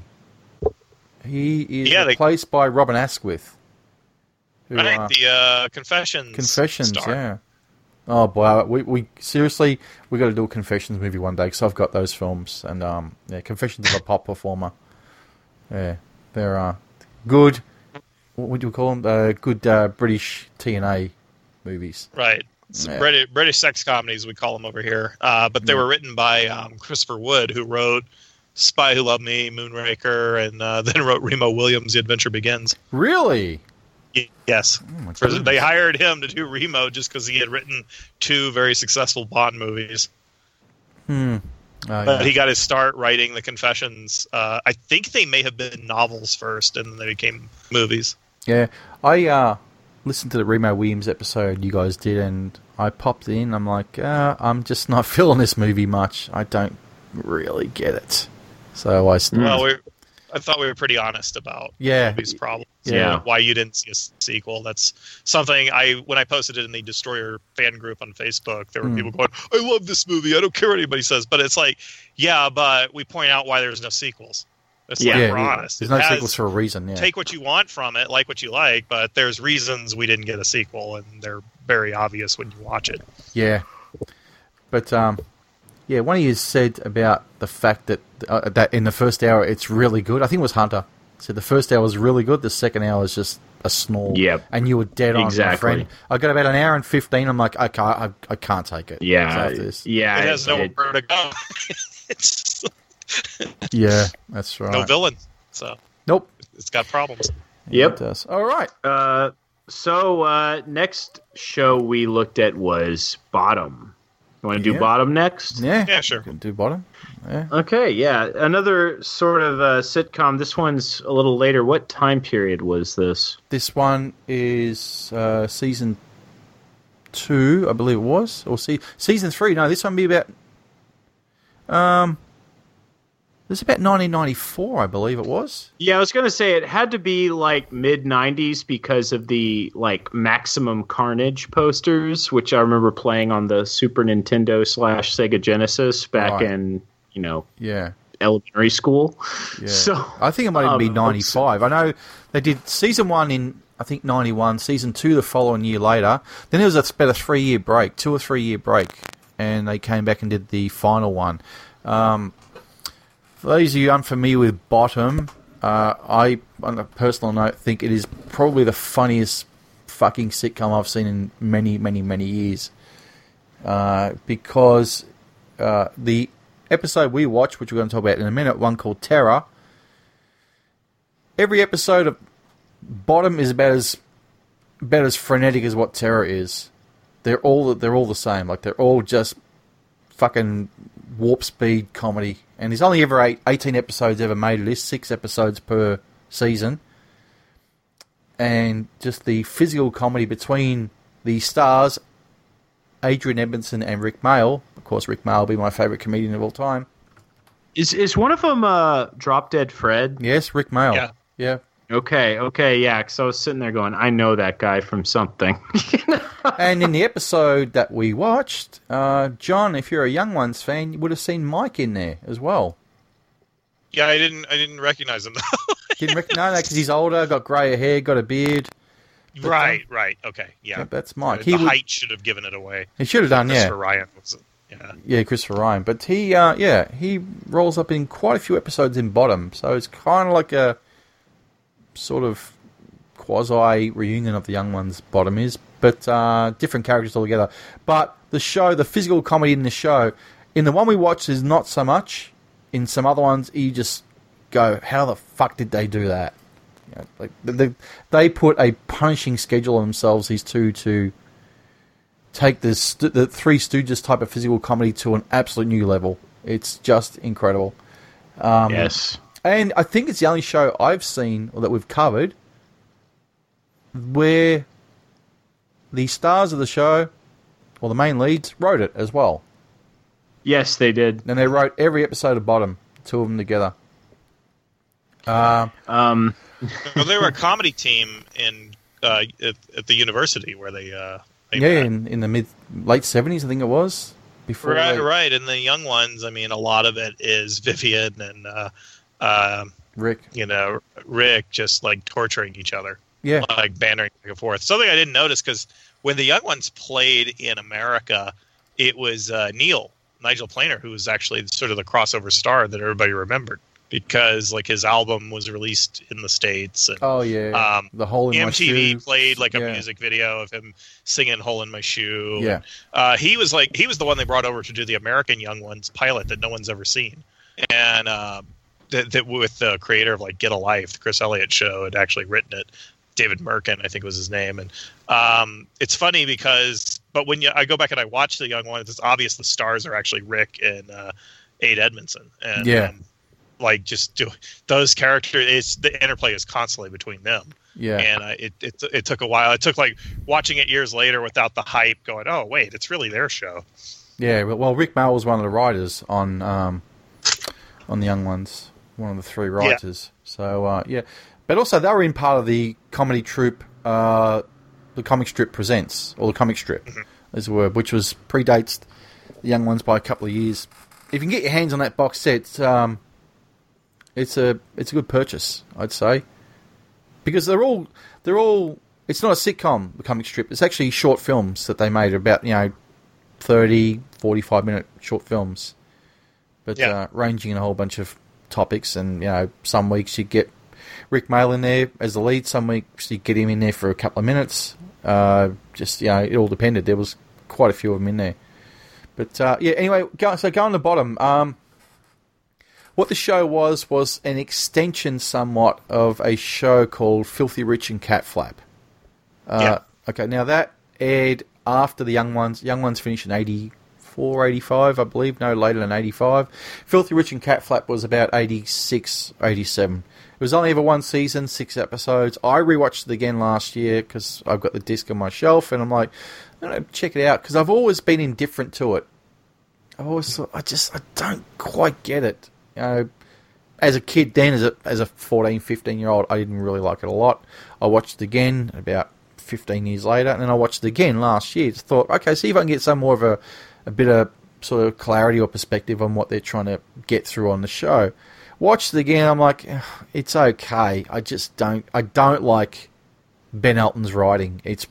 He is Yeah, they- replaced by Robin Asquith. Who, Right, uh, the uh, Confessions. Confessions, star. yeah. Oh boy, we we seriously we got to do a Confessions movie one day because I've got those films and um yeah, Confessions of a Pop Performer. Yeah, they're uh, good. What would you call them? Uh, good uh, British T N A movies. Right. It's Yeah. British, British sex comedies, we call them over here. Uh, but they Yeah. were written by um, Christopher Wood, who wrote Spy Who Loved Me, Moonraker, and uh, then wrote Remo Williams' The Adventure Begins. Really? Y- Yes. Oh my For, goodness. they hired him to do Remo just because he had written two very successful Bond movies. Hmm. Oh, But yeah. he got his start writing the Confessions. Uh, I think they may have been novels first, and then they became movies. Yeah, I uh, listened to the Remo Williams episode you guys did, and I popped in. I'm like, uh, I'm just not feeling this movie much. I don't really get it. So I stopped. Well, we I thought we were pretty honest about Yeah. these problems. Yeah. Why you didn't see a sequel. That's something I, when I posted it in the Destroyer fan group on Facebook, there were Hmm. people going, I love this movie. I don't care what anybody says. But it's like, yeah, but we point out why there's no sequels. It's Yeah. like, Yeah, we're yeah. honest. There's It no has- sequels for a reason, yeah. Take what you want from it, like what you like, but there's reasons we didn't get a sequel, and they're very obvious when you watch it. Yeah. But, um, yeah, one of you said about the fact that uh, that in the first hour it's really good. I think it was Hunter. Said the first hour was really good, the second hour is just a snore. Yep. And you were dead on, my Exactly. friend. I got about an hour and fifteen. I'm like, I can't, I, I can't take it. Yeah, After this. yeah. It has it- nowhere to go. It's Yeah, that's right. no villain, so Nope. it's got problems. Yep. It does. All right. Uh, so uh, next show we looked at was Bottom. You want to do Yeah. Bottom next? Yeah. Yeah, sure. Can do bottom. Yeah. Okay, yeah. Another sort of uh, sitcom. This one's a little later. What time period was this? This one is uh, season two, I believe it was, or se- season three. No, this one be about um, this is about nineteen ninety-four, I believe it was. Yeah, I was going to say it had to be like mid nineties because of the like Maximum Carnage posters, which I remember playing on the Super Nintendo slash Sega Genesis back Right. in, you know, Yeah, elementary school. yeah. So I think it might even be um, ninety-five. I know they did season one in I think ninety-one, season two the following year later. Then there was a, about a three-year break, two or three-year break, and they came back and did the final one. Um, for those of you unfamiliar with Bottom, uh, I, on a personal note, think it is probably the funniest fucking sitcom I've seen in many, many, many years. Uh, because uh, the episode we watched, which we're going to talk about in a minute, one called Terror, every episode of Bottom is about as about as frenetic as what Terror is. They're all they're all the same. Like they're all just fucking warp speed comedy. And there's only ever eight, eighteen episodes ever made of this, six episodes per season. And just the physical comedy between the stars, Adrian Edmondson and Rick Mayall. Of course, Rick Mayall will be my favourite comedian of all time. is is one of them uh, Drop Dead Fred? Yes, Rick Mayall. Yeah. Yeah. Okay, okay, yeah. Because I was sitting there going, I know that guy from something. And in the episode that we watched, uh, John, if you're a Young Ones fan, you would have seen Mike in there as well. Yeah, I didn't. I didn't recognize him though. Didn't recognize that because he's older, got grey hair, got a beard. right, right. Okay, yeah. Yep, that's Mike. The He would- height should have given it away. He should have done, yeah. Christopher Ryan was. Yeah. Yeah, Christopher Ryan. But he, uh, yeah, he rolls up in quite a few episodes in Bottom, so it's kind of like a sort of quasi reunion of the Young Ones. Bottom is, but uh, different characters altogether. But the show, the physical comedy in the show, in the one we watched, is not so much. In some other ones, you just go, "How the fuck did they do that?" You know, like they, they put a punishing schedule on themselves. These two to take this the Three Stooges type of physical comedy to an absolute new level. It's just incredible. Um, Yes. And I think it's the only show I've seen, or that we've covered, where the stars of the show, or the main leads, wrote it as well. Yes, they did. And they wrote every episode of Bottom, two of them together. Um, Um, Well, they were a comedy team in uh, at, at the university where they. Uh, they yeah, met. in, in the mid late seventies, I think it was. Before Right, they- right. And the young ones, I mean, a lot of it is Vivian and, uh, uh, Rick. you know, Rick just like torturing each other, Yeah, like bantering back and forth. Something I didn't notice because when the young ones played in America, it was uh, Neil, Nigel Planer, who was actually sort of the crossover star that everybody remembered because like his album was released in the States. And, oh yeah, um, the hole in M T V my shoe. played like a Yeah. music video of him singing "Hole in My Shoe." Yeah. uh, he was like he was the one they brought over to do the American Young Ones pilot that no one's ever seen, and uh, that, that with the creator of like Get a Life, the Chris Elliott show, had actually written it. David Merkin, I think was his name, and um, it's funny because but when you, I go back and I watch the Young Ones, it's obvious the stars are actually Rick and uh, Ade Edmondson, and Yeah. um, like just do those characters. It's the interplay is constantly between them. Yeah. And uh, it, it it took a while. It took like watching it years later without the hype, going, oh wait, it's really their show. Yeah. Well, Rick Mayall was one of the writers on um, on the Young Ones, one of the three writers. Yeah. So uh, yeah, but also they were in part of the comedy troupe, uh, the Comic Strip Presents, or the Comic Strip, mm-hmm. as it were, which was predates the Young Ones by a couple of years. If you can get your hands on that box set, um, it's a it's a good purchase, I'd say, because they're all they're all. It's not a sitcom, the Comic Strip. It's actually short films that they made, about you know, thirty, forty-five minute short films, but yeah. uh, ranging in a whole bunch of topics. And you know, some weeks you get Rick Mayall in there as the lead, some weeks you get him in there for a couple of minutes. Uh, just you know, it all depended. There was quite a few of them in there. But, uh, yeah, anyway, go, so go on the bottom. Um, what the show was, was an extension somewhat of a show called Filthy Rich and Cat Flap. Uh, yeah. Okay, now that aired after the Young Ones. Young Ones finished in eighty-four, eighty-five, I believe, no later than eighty-five. Filthy Rich and Cat Flap was about eighty-six, eighty-seven. It was only ever one season, six episodes. I rewatched it again last year because I've got the disc on my shelf, and I'm like, I don't know, check it out, because I've always been indifferent to it. I've always thought, I just, I don't quite get it. You know, as a kid then, as a as a fourteen, fifteen-year-old, I didn't really like it a lot. I watched it again about fifteen years later, and then I watched it again last year. Just thought, okay, see if I can get some more of a, a bit of sort of clarity or perspective on what they're trying to get through on the show. Watched it again, I'm like, it's okay. I just don't, I don't like Ben Elton's writing. It's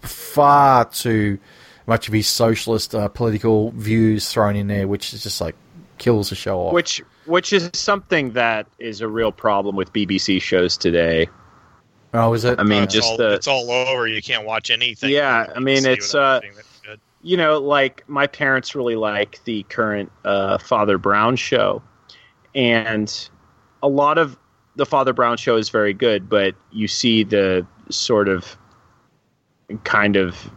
far too much of his socialist uh, political views thrown in there, which is just like kills the show off. Which which is something that is a real problem with B B C shows today. Oh, is it? I mean, it's just all, the it's all over. You can't watch anything. Yeah, I mean, it's uh, you know, like my parents really like the current uh, Father Brown show, and a lot of the Father Brown show is very good, but you see the sort of kind of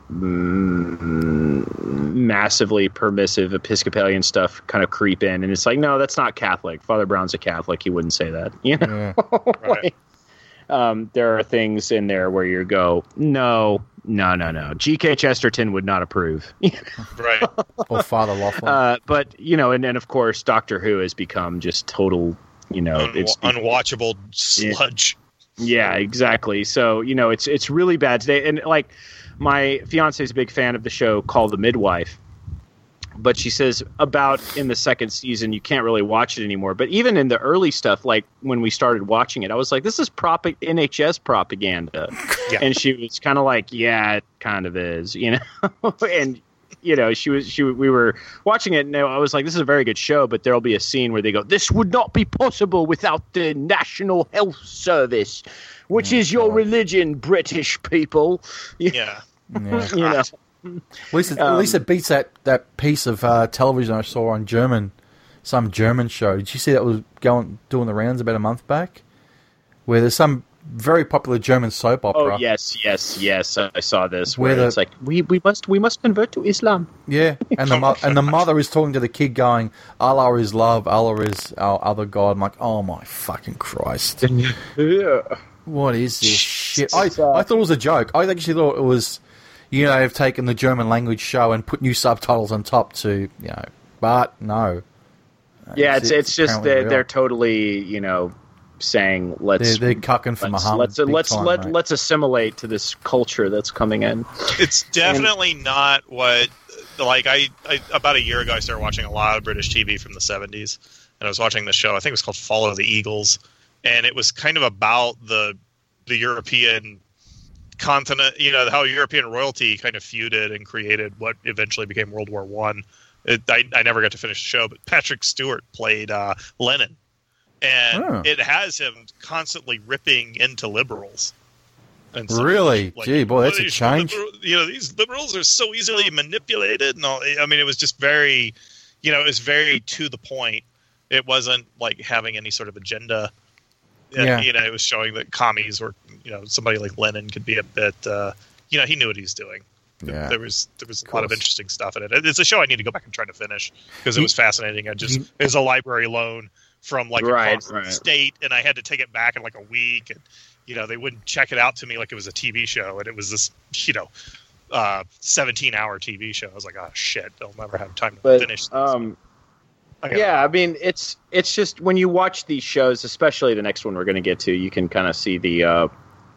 mm, massively permissive Episcopalian stuff kind of creep in, and it's like, no, that's not Catholic. Father Brown's a Catholic. He wouldn't say that. You know, yeah. Right. like, um, there are things in there where you go, no, no, no, no. G K Chesterton would not approve. Right. Or Father Laughlin. Uh, but, you know, and then, of course, Doctor Who has become just total, you know, Un- it's unwatchable sludge. Yeah, exactly. So, you know, it's it's really bad today. And, like, my fiance is a big fan of the show called The Midwife. But she says about in the second season, you can't really watch it anymore. But even in the early stuff, like when we started watching it, I was like, this is prop- N H S propaganda. Yeah. And she was kind of like, yeah, it kind of is, you know? And, you know, she was, she, we were watching it, and I was like, this is a very good show, but there'll be a scene where they go, this would not be possible without the National Health Service, which Oh, is your God. religion, British people. Yeah. Yeah. You know? At least, it, Um, at least it beats that, that piece of uh, television I saw on German, some German show. Did you see that was going doing the rounds about a month back? Where there's some very popular German soap opera. Oh yes, yes, yes. I saw this. Where Where, the- it's like we, we must we must convert to Islam. Yeah, and the mo- and the mother is talking to the kid, going, "Allah is love, Allah is our other God." I'm like, "Oh my fucking Christ! Yeah. What is this shit?" I It's, uh, I thought it was a joke. I actually thought it was, you know, they've taken the German language show and put new subtitles on top to, you know, but no. Yeah, it's it's just apparently they're, real. they're totally, you know, saying let's They're, they're cucking for let's Muhammad. let's big let's time, let, mate. let's assimilate to this culture that's coming in. It's definitely not what, like, I, I about a year ago I started watching a lot of British T V from the seventies, and I was watching the show, I think it was called Follow the Eagles, and it was kind of about the the European continent, you know, how European royalty kind of feuded and created what eventually became World War One. It, I, I never got to finish the show, but Patrick Stewart played uh, Lenin, and Oh. it has him constantly ripping into liberals. And so, Really? like, Gee, boy, that's a these change. liberal- you know, these liberals are so easily manipulated, and all. I mean, it was just very, you know, it was very to the point. It wasn't like having any sort of agenda. And, Yeah. You know, it was showing that commies were, you know, somebody like Lenin could be a bit, uh, you know, he knew what he was doing. Yeah. There was there was a Of lot of course. interesting stuff in it. It's a show I need to go back and try to finish because it You- was fascinating. I just you- it was a library loan from like Right, across right. the state, and I had to take it back in like a week. And you know, they wouldn't check it out to me like it was a T V show, and it was this, you know, uh, seventeen hour T V show. I was like, oh shit, they'll never have time to but, finish this. Um, I yeah, I mean, it's it's just when you watch these shows, especially the next one we're going to get to, you can kind of see the uh,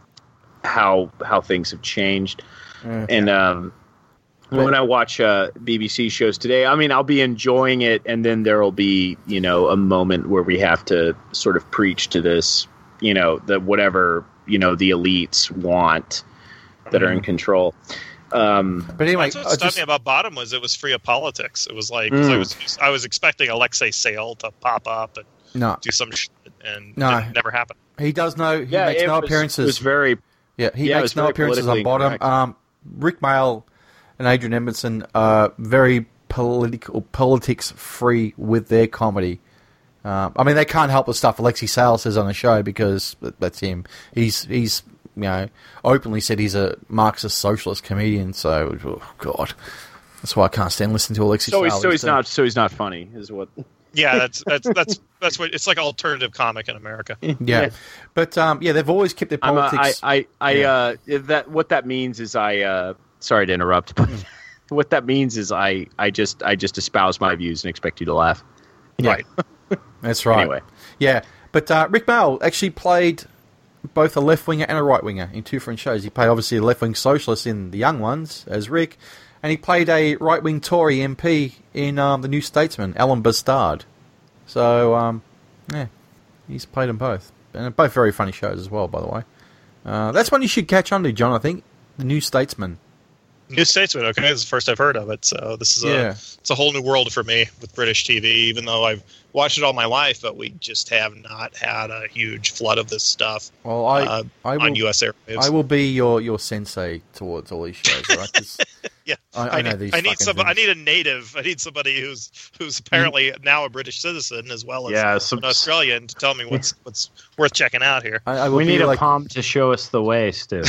how how things have changed. Mm. And um, when I watch uh, B B C shows today, I mean, I'll be enjoying it, and then there will be, you know, a moment where we have to sort of preach to this, you know, the whatever, you know, the elites want that are in control. Um, But anyway, That's what I stopped just, me about Bottom was it was free of politics. It was like 'cause I Mm. was I was expecting Alexei Sale to pop up and no, do some shit, and No. it never happened. he does no. He yeah, makes it no was, appearances. It was very Yeah, he Yeah, it makes was no very appearances on politically Bottom. correct. Um, Rick Mayall and Adrian Edmondson are very political, politics free with their comedy. Um, I mean, they can't help the stuff Alexi Sale says on the show because that's him. He's he's you know openly said he's a Marxist socialist comedian. So oh god, that's why I can't stand listening to Alexi so Sale. he's so he's He's, uh, not so he's not funny is what. Yeah, that's that's that's that's what it's like alternative comic in America. Yeah, Yeah. but um, yeah, they've always kept their I'm a, I politics. I I Yeah. uh that what that means is I uh sorry to interrupt, but what that means is I I just I just espouse my views and expect you to laugh. Yeah. Right. That's right. Anyway. Yeah, but uh, Rick Mayall actually played both a left winger and a right winger in two different shows. He played obviously a left wing socialist in The Young Ones as Rick, and he played a right wing Tory M P in um, The New Statesman, Alan Bastard. So um, yeah, he's played them both, and both very funny shows as well. By the way, uh, that's one you should catch on to, John. I think The New Statesman. New Statesman, okay, this is the first I've heard of it, so this is a Yeah. it's a whole new world for me with British T V. Even though I've watched it all my life, but we just have not had a huge flood of this stuff Well, I uh, I will on U S airwaves. I will be your, your sensei towards all these shows, all right? 'Cause Yeah, I, I, know need, these. I need fucking some. I things. need a native. I need somebody who's who's apparently now a British citizen as well as Yeah, some, an Australian to tell me what's what's worth checking out here. I, I will we be need like, a palm to show us the way, Stu.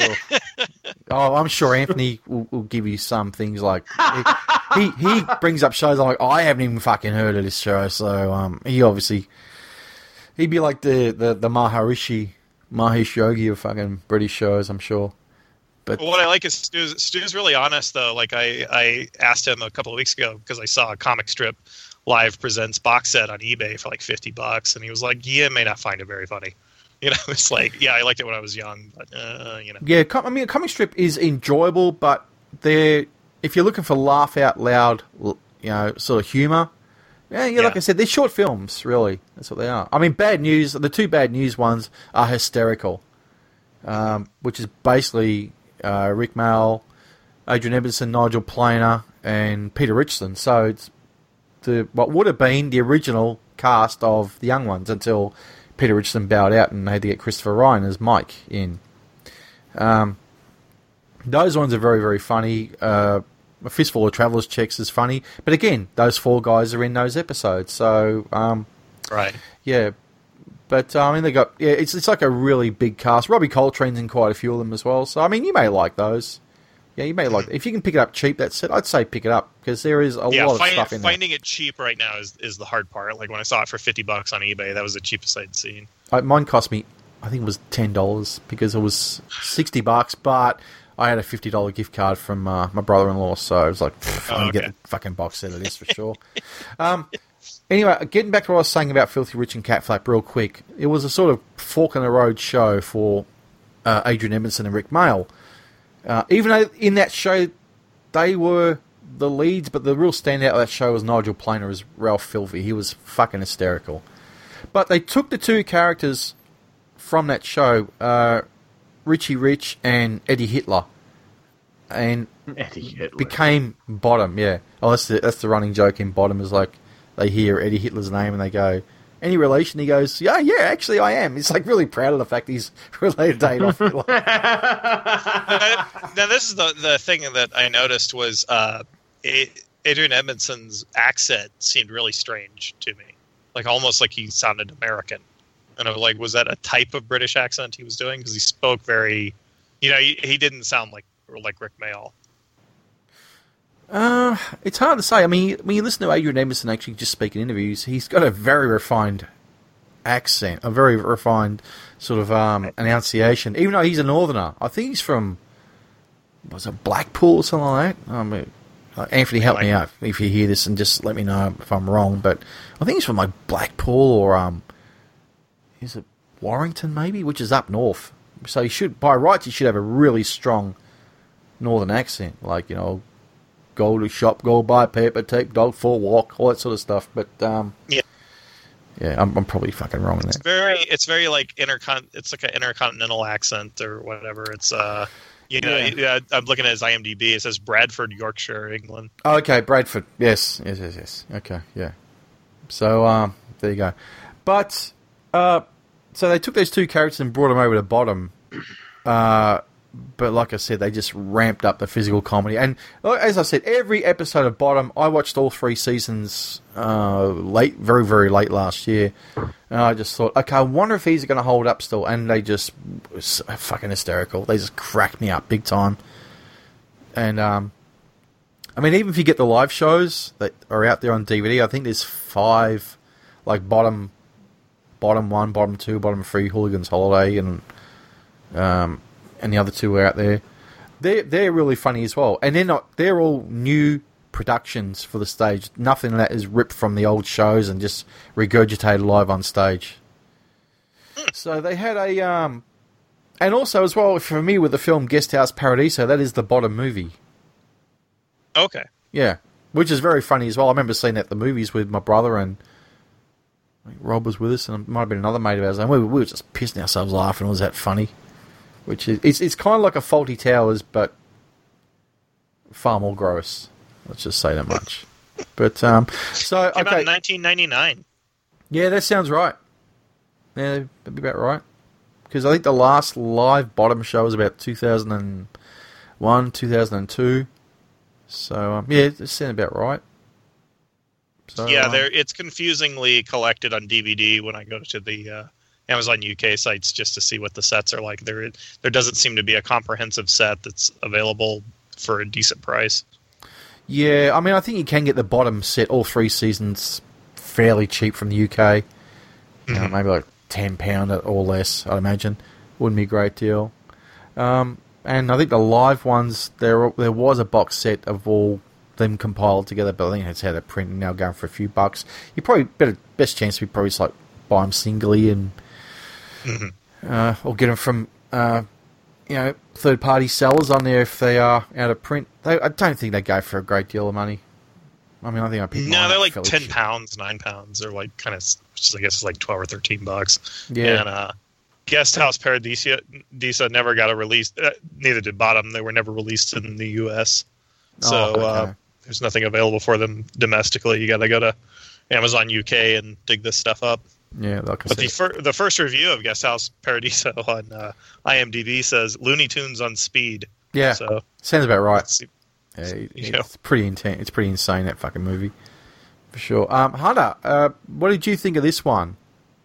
Oh, I'm sure Anthony will, will give you some things like he, he he brings up shows I'm like I haven't even fucking heard of this show, so um he obviously he'd be like the the, the Maharishi Mahesh Yogi of fucking British shows, I'm sure. But Well, what I like is Stu's, Stu's really honest though. Like I, I asked him a couple of weeks ago because I saw a comic strip live presents box set on eBay for like fifty bucks, and he was like, "Yeah, may not find it very funny." You know, it's like, yeah, I liked it when I was young, but uh, you know, yeah, com- I mean a comic strip is enjoyable, but they're if you're looking for laugh out loud, you know, sort of humor. Yeah, yeah, like Yeah. I said, they're short films, really. That's what they are. I mean, Bad News, the two Bad News ones are hysterical, um, which is basically uh, Rick Mayall, Adrian Edmondson, Nigel Planer, and Peter Richardson. So it's the what would have been the original cast of The Young Ones until Peter Richardson bowed out and they had to get Christopher Ryan as Mike in. Um, those ones are very, very funny. Uh, A Fistful of Traveller's Checks is funny. But again, those four guys are in those episodes. So, um, right? yeah. But, uh, I mean, they got... Yeah, it's it's like a really big cast. Robbie Coltrane's in quite a few of them as well. So, I mean, you may like those. Yeah, you may like... If you can pick it up cheap, that's it. I'd say pick it up because there is a Yeah, lot of find, stuff in there. finding it cheap right now is, is the hard part. Like when I saw it for fifty bucks on eBay, that was the cheapest I'd seen. Uh, mine cost me, I think it was ten dollars because it was sixty bucks, but I had a fifty dollars gift card from uh, my brother-in-law, so I was like, pfft, I'm Oh, going to okay. get the fucking box set of this for sure. um, anyway, getting back to what I was saying about Filthy Rich and Cat Flap real quick, it was a sort of fork in the road show for uh, Adrian Edmondson and Rick Mayall. Uh, even though in that show they were the leads, but the real standout of that show was Nigel Planer as Ralph Filthy. He was fucking hysterical. But they took the two characters from that show, uh, Richie Rich and Eddie Hitler, and Eddie Hitler. became Bottom. Yeah, oh, that's the that's the running joke in Bottom is like they hear Eddie Hitler's name and they go, "Any relation?" He goes, "Yeah, yeah, actually I am." He's like really proud of the fact he's related to Adolf Hitler. now, now, this is the the thing that I noticed was uh, A- Adrian Edmondson's accent seemed really strange to me, like almost like he sounded American. And I was like, was that a type of British accent he was doing? Because he spoke very, you know, he, he didn't sound like like Rick Mayall. Uh, it's hard to say. I mean, when you listen to Adrian Edmondson actually just speak in interviews, he's got a very refined accent, a very refined sort of um, enunciation. Even though he's a northerner, I think he's from was it Blackpool or something like that. I mean, uh, Anthony, help me out if you hear this and just let me know if I'm wrong. But I think he's from like Blackpool or um, is it Warrington maybe, which is up north. So he should, by rights, he should have a really strong northern accent, like, you know, go to shop, go buy paper, take dog for a walk, all that sort of stuff. But um, yeah, yeah, I'm, I'm probably fucking wrong in it's that. Very, it's very like intercon. It's like an intercontinental accent or whatever. It's uh, you know, Yeah. yeah. I'm looking at his IMDb. It says Bradford, Yorkshire, England. Oh, okay, Bradford. Yes, yes, yes, yes. Okay, yeah. So um, there you go. But uh, so they took those two characters and brought them over to Bottom. Uh, but like I said, they just ramped up the physical comedy. And as I said, every episode of Bottom, I watched all three seasons uh, late, very, very late last year. And I just thought, okay, I wonder if these are going to hold up still. And they just was fucking hysterical. They just cracked me up big time. And, um, I mean, even if you get the live shows that are out there on D V D, I think there's five, like Bottom, Bottom one, Bottom two, Bottom three, Hooligan's Holiday, and um, and the other two are out there. They're they're really funny as well, and they're not. They're all new productions for the stage. Nothing of that is ripped from the old shows and just regurgitated live on stage. So they had a um, and also as well for me with the film Guest House Paradiso, that is the Bottom movie. Okay. Yeah, which is very funny as well. I remember seeing that at the movies with my brother, and I think Rob was with us, and it might have been another mate of ours, and we, we were just pissing ourselves laughing. It was that funny. Which is it's it's kind of like a Faulty Towers, but far more gross. Let's just say that much. But um, so Came out okay, in nineteen ninety-nine. yeah, that sounds right. Yeah, that'd be about right. Because I think the last live Bottom show was about two thousand one, two thousand two. So um, yeah, it sounds about right. So, Yeah, um, there. It's confusingly collected on D V D when I go to the uh, Amazon U K sites just to see what the sets are like. There, there doesn't seem to be a comprehensive set that's available for a decent price. Yeah, I mean, I think you can get the Bottom set, all three seasons, fairly cheap from the U K. You know, Mhm. maybe like ten pound or less, I'd imagine. Wouldn't be a great deal. Um, and I think the live ones, there there was a box set of all them compiled together, but I think it's had a print now going for a few bucks. You probably better best chance we probably just like buy them singly and Mhm. uh, or get them from uh, you know third party sellers on there if they are out of print. They, I don't think they go for a great deal of money. I mean, I think I picked No, mine they're up like fairly ten cheap. pounds, nine pounds. They're like kind of, which is, I guess, is like twelve or thirteen bucks. Yeah. And uh, Guest House Paradiso Disa never got a release. Uh, neither did Bottom. They were never released in the U S. So Oh, okay. uh, there's nothing available for them domestically. You got to go to Amazon U K and dig this stuff up. Yeah, like I But the said. fir- the first review of Guest House Paradiso on uh, IMDb says Looney Tunes on speed. Yeah, So sounds about right. let's see. Yeah, it- Yeah. it's pretty intense. It's pretty insane, that fucking movie, for sure. Um, Hunter, uh, what did you think of this one?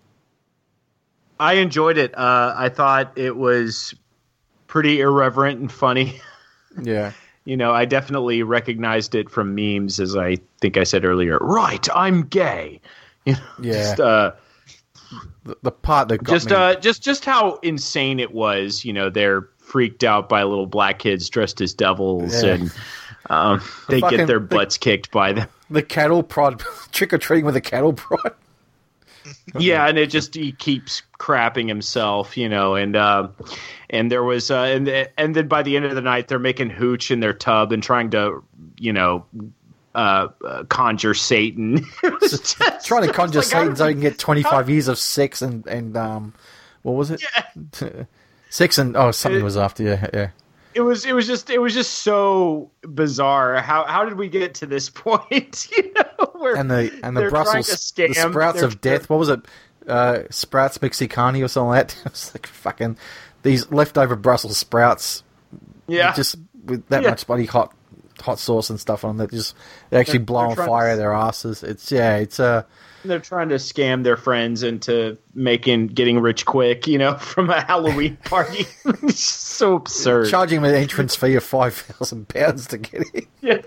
I enjoyed it. Uh, I thought it was pretty irreverent and funny. Yeah, You know, I definitely recognized it from memes, as I think I said earlier. Right, I'm gay. You know, Yeah. just uh, the, the part that got just me. uh, just just how insane it was. You know, they're freaked out by little black kids dressed as devils, Yeah. and um, they fucking- get their the- butts kicked by them. the cattle prod, trick or treating with a cattle prod. Yeah, and it just he keeps crapping himself, you know, and uh, and there was uh, and and then by the end of the night they're making hooch in their tub and trying to, you know, uh, uh, conjure Satan. It was just- Trying to it was conjure like, Satan how- so he can get twenty-five years of sex and, and um, what was it? Sex and, oh, something It- was after, yeah, yeah. It was it was just it was just so bizarre. How how did we get to this point? You know, where And the and the they're trying Brussels, to the scam sprouts their- of death. What was it? Uh, sprouts Mexicani or something like that. It was like fucking these leftover Brussels sprouts, yeah, just with that Yeah. much bloody hot hot sauce and stuff on them. That just they actually They're- blow they're on trying to- fire their asses. It's yeah, it's uh they're trying to scam their friends into making getting rich quick. You know, from a Halloween party. It's so absurd. charging them an entrance fee of five thousand pounds to get in. Yeah.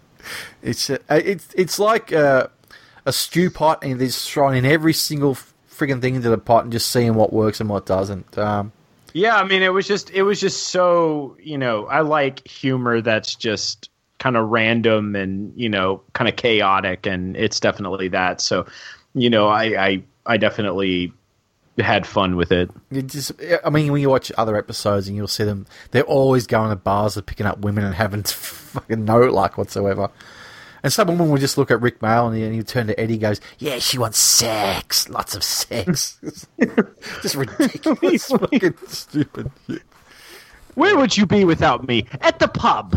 It's uh, it's it's like uh, a stew pot, and there's thrown in every single f- friggin' thing into the pot and just seeing what works and what doesn't. Um, yeah, I mean, it was just it was just so, you know, I like humor that's just kind of random and, you know, kind of chaotic, and it's definitely that. So, you know, I I, I definitely had fun with it. You just, I mean, when you watch other episodes and you'll see them, they're always going to bars and picking up women and having fucking no luck whatsoever. And some woman would just look at Rick Mail and he'd turn to Eddie and goes, yeah, she wants sex. Lots of sex. Just ridiculous. Fucking stupid. Where would you be without me? At the pub.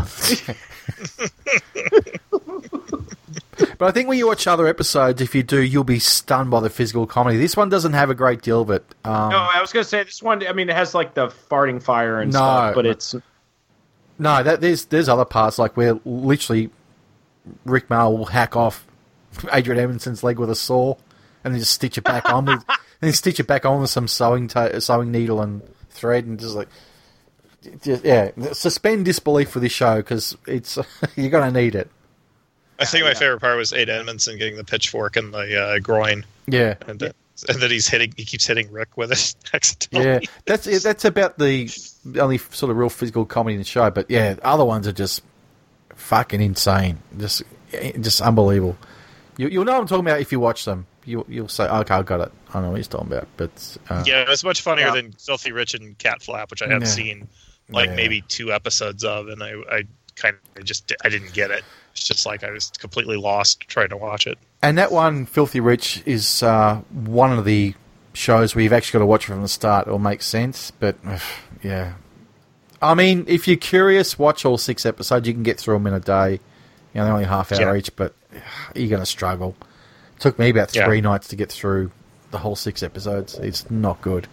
But I think when you watch other episodes, if you do, you'll be stunned by the physical comedy. This one doesn't have a great deal of it. Um, no, I was going to say, this one, I mean, it has like the farting fire and no, stuff, but it's... No, that, there's, there's other parts, like where literally... Rick Mail will hack off Adrian Edmondson's leg with a saw, and then just stitch it back on with, and then stitch it back on with some sewing ta- sewing needle and thread, and just like, just, yeah, suspend disbelief for this show because it's you're gonna need it. I think my favorite part was Aid Edmondson getting the pitchfork in the uh, groin. Yeah, and, uh, and that he's hitting, he keeps hitting Rick with it accidentally. Yeah, that's that's about the only sort of real physical comedy in the show. But yeah, other ones are just fucking insane, just just unbelievable. You, you'll know what I'm talking about if you watch them. You, you'll say, okay, I got it. I know what he's talking about. But uh, yeah, it was much funnier yeah. than Filthy Rich and Cat Flap, which I have Yeah. seen like Yeah. maybe two episodes of, and I, I kind of just I didn't get it. It's just like I was completely lost trying to watch it. And that one, Filthy Rich, is uh, one of the shows where you've actually got to watch it from the start. It'll make sense, but ugh, yeah. I mean, if you're curious, watch all six episodes. You can get through them in a day. You know, they're only half hour Yeah. each, but ugh, you're going to struggle. It took me about three Yeah. nights to get through the whole six episodes. It's not good.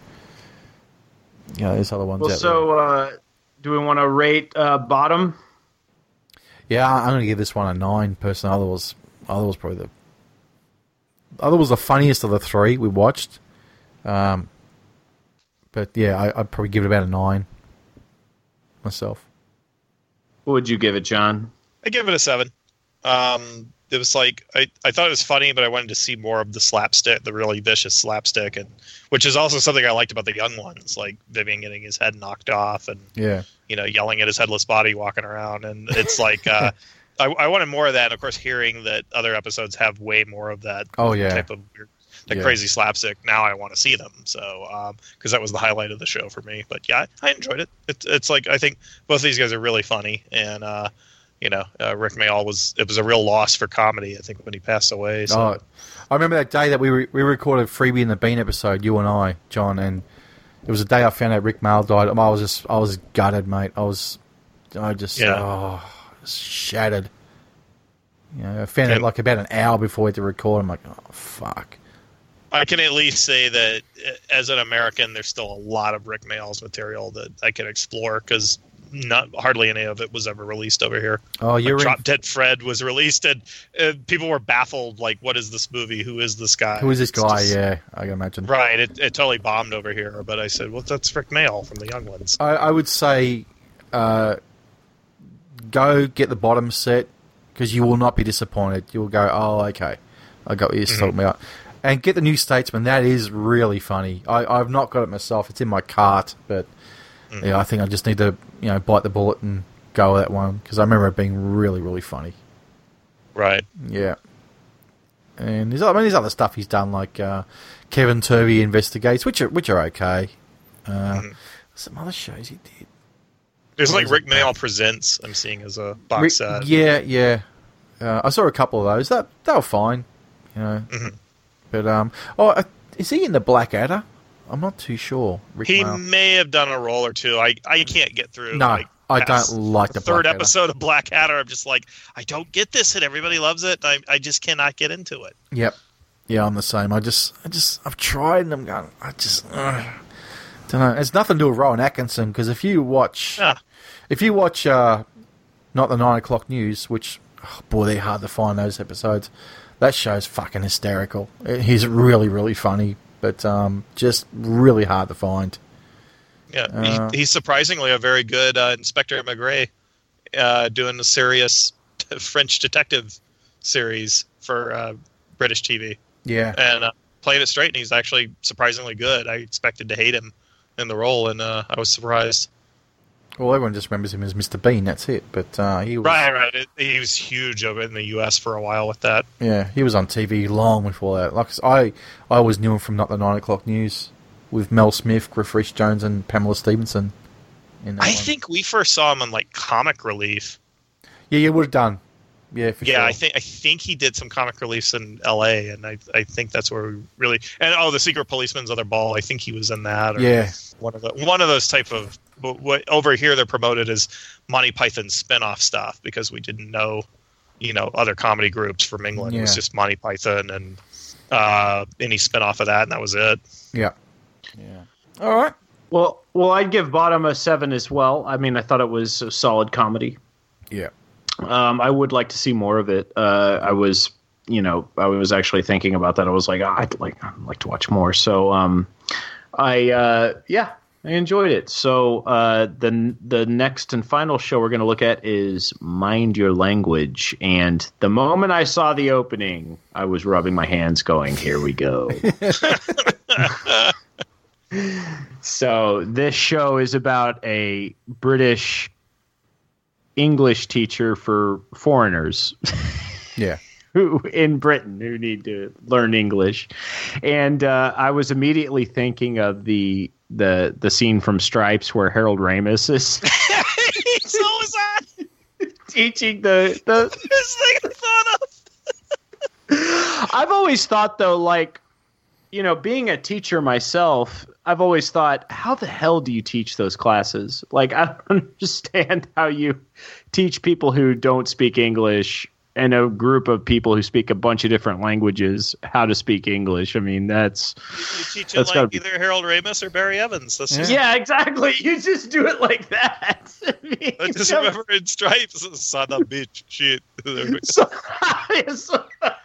You know, there's other ones Well, out so uh, do we want to rate uh, Bottom? there. Yeah, I'm going to give this one a nine, personally. Other was, other was probably the... Other was the funniest of the three we watched. Um, but yeah, I, I'd probably give it about a nine myself. What would you give it, John? I give it a seven. Um, it was like I, I thought it was funny, but I wanted to see more of the slapstick, the really vicious slapstick, and which is also something I liked about the young ones, like Vivian getting his head knocked off and Yeah. you know yelling at his headless body walking around, and it's like uh, I, I wanted more of that. And of course, hearing that other episodes have way more of that Oh, yeah. type of weird, that Yeah. crazy slapstick. Now I want to see them. So because that was the highlight of the show for me. But yeah, I, I enjoyed it. It's it's like I think both of these guys are really funny, and uh, you know uh, Rick Mayall was it was a real loss for comedy. I think when he passed away. So. Oh, I remember that day that we re- we recorded Freebie and the Bean episode, you and I, John, and it was the day I found out Rick Mail died. I was just, I was gutted, mate. I was, I just, Yeah. oh, shattered. You know, I found Yeah. out like about an hour before we had to record. I'm like, oh, fuck. I can at least say that uh, as an American, there's still a lot of Rick Mayall's material that I can explore because not hardly any of it was ever released over here. Oh, you're like in, Drop Dead Fred was released, and uh, people were baffled. Like, what is this movie? Who is this guy? who is this It's guy? just- Yeah, I can imagine. Right. It, it totally bombed over here, but I said, well, that's Rick Mayall from the Young Ones. I, I would say, uh, go get the bottom set because you will not be disappointed. You'll go, oh, okay, I got what you're Mhm. talking about. And get the New Statesman. That is really funny. I, I've not got it myself. It's in my cart, but Mhm. yeah, I think I just need to, you know, bite the bullet and go with that one because I remember it being really, really funny. Right. Yeah. And there's, I mean, there's other stuff he's done like uh, Kevin Turvey Investigates, which are which are okay. Uh, Mhm. Some other shows he did. There's What like is Rick it? Mayall Presents. I'm seeing as a box Rick- set. Yeah, yeah. Uh, I saw a couple of those. That they were fine, you know. Mhm. But um, oh, uh, is he in the Blackadder? I'm not too sure. Rick He Mayall. may have done a role or two. I, I can't get through. No, like, I past don't like the third Blackadder. episode of Blackadder. I'm just like, I don't get this, and everybody loves it. I I just cannot get into it. Yep. Yeah, I'm the same. I just, I just, I've tried and I'm going. I just, uh, don't know. It's nothing to do with Rowan Atkinson because if you watch, Ah. if you watch, uh, not the nine o'clock news, which, oh, boy, they're hard to find those episodes. That show's fucking hysterical. He's really, really funny, but um, just really hard to find. Yeah, Uh, he, he's surprisingly a very good uh, Inspector McGray, uh, doing a serious French detective series for uh, British T V. Yeah. And uh, played it straight, and he's actually surprisingly good. I expected to hate him in the role, and uh, I was surprised. Well, everyone just remembers him as Mister Bean. That's it. But uh, he was right, right. It, he was huge over in the U S for a while with that. Yeah, he was on T V long before that. Like I, I always knew him from Not the Nine O'clock News with Mel Smith, Griff Rhys Jones, and Pamela Stevenson. In that I one. think we first saw him on like Comic Relief. Yeah, you would have done. Yeah, for yeah, sure. I think I think he did some comic reliefs in L A, and I I think that's where we really and oh, the Secret Policeman's Other Ball. I think he was in that. Or Yeah, one of the one of those type of. But what over here they're promoted as Monty Python spin-off stuff because we didn't know, you know, other comedy groups from England. Yeah. It was just Monty Python and uh, any spin-off of that, and that was it. Yeah. Yeah. All right. Well, well, I'd give Bottom a seven as well. I mean, I thought it was a solid comedy. Yeah. Um, I would like to see more of it. Uh, I was, you know, I was actually thinking about that. I was like, oh, I'd like, I'd like to watch more. So, um, I, uh, yeah, I enjoyed it. So, uh, the the next and final show we're going to look at is Mind Your Language. And the moment I saw the opening, I was rubbing my hands, going, "Here we go." So, this show is about a British English teacher for foreigners. Yeah. Who in Britain who need to learn English, and uh, I was immediately thinking of the the the scene from Stripes where Harold Ramis is He's always on. teaching the the. This thing I thought of. I've always thought though, like, you know, being a teacher myself, I've always thought, how the hell do you teach those classes? Like, I don't understand how you teach people who don't speak English and a group of people who speak a bunch of different languages how to speak English. I mean, that's You teach it that's gotta like be- either Harold Ramis or Barry Evans. That's just, yeah, exactly. You just do it like that. I mean, I just you know, remember in Stripes, son of a bitch, shit. so- so-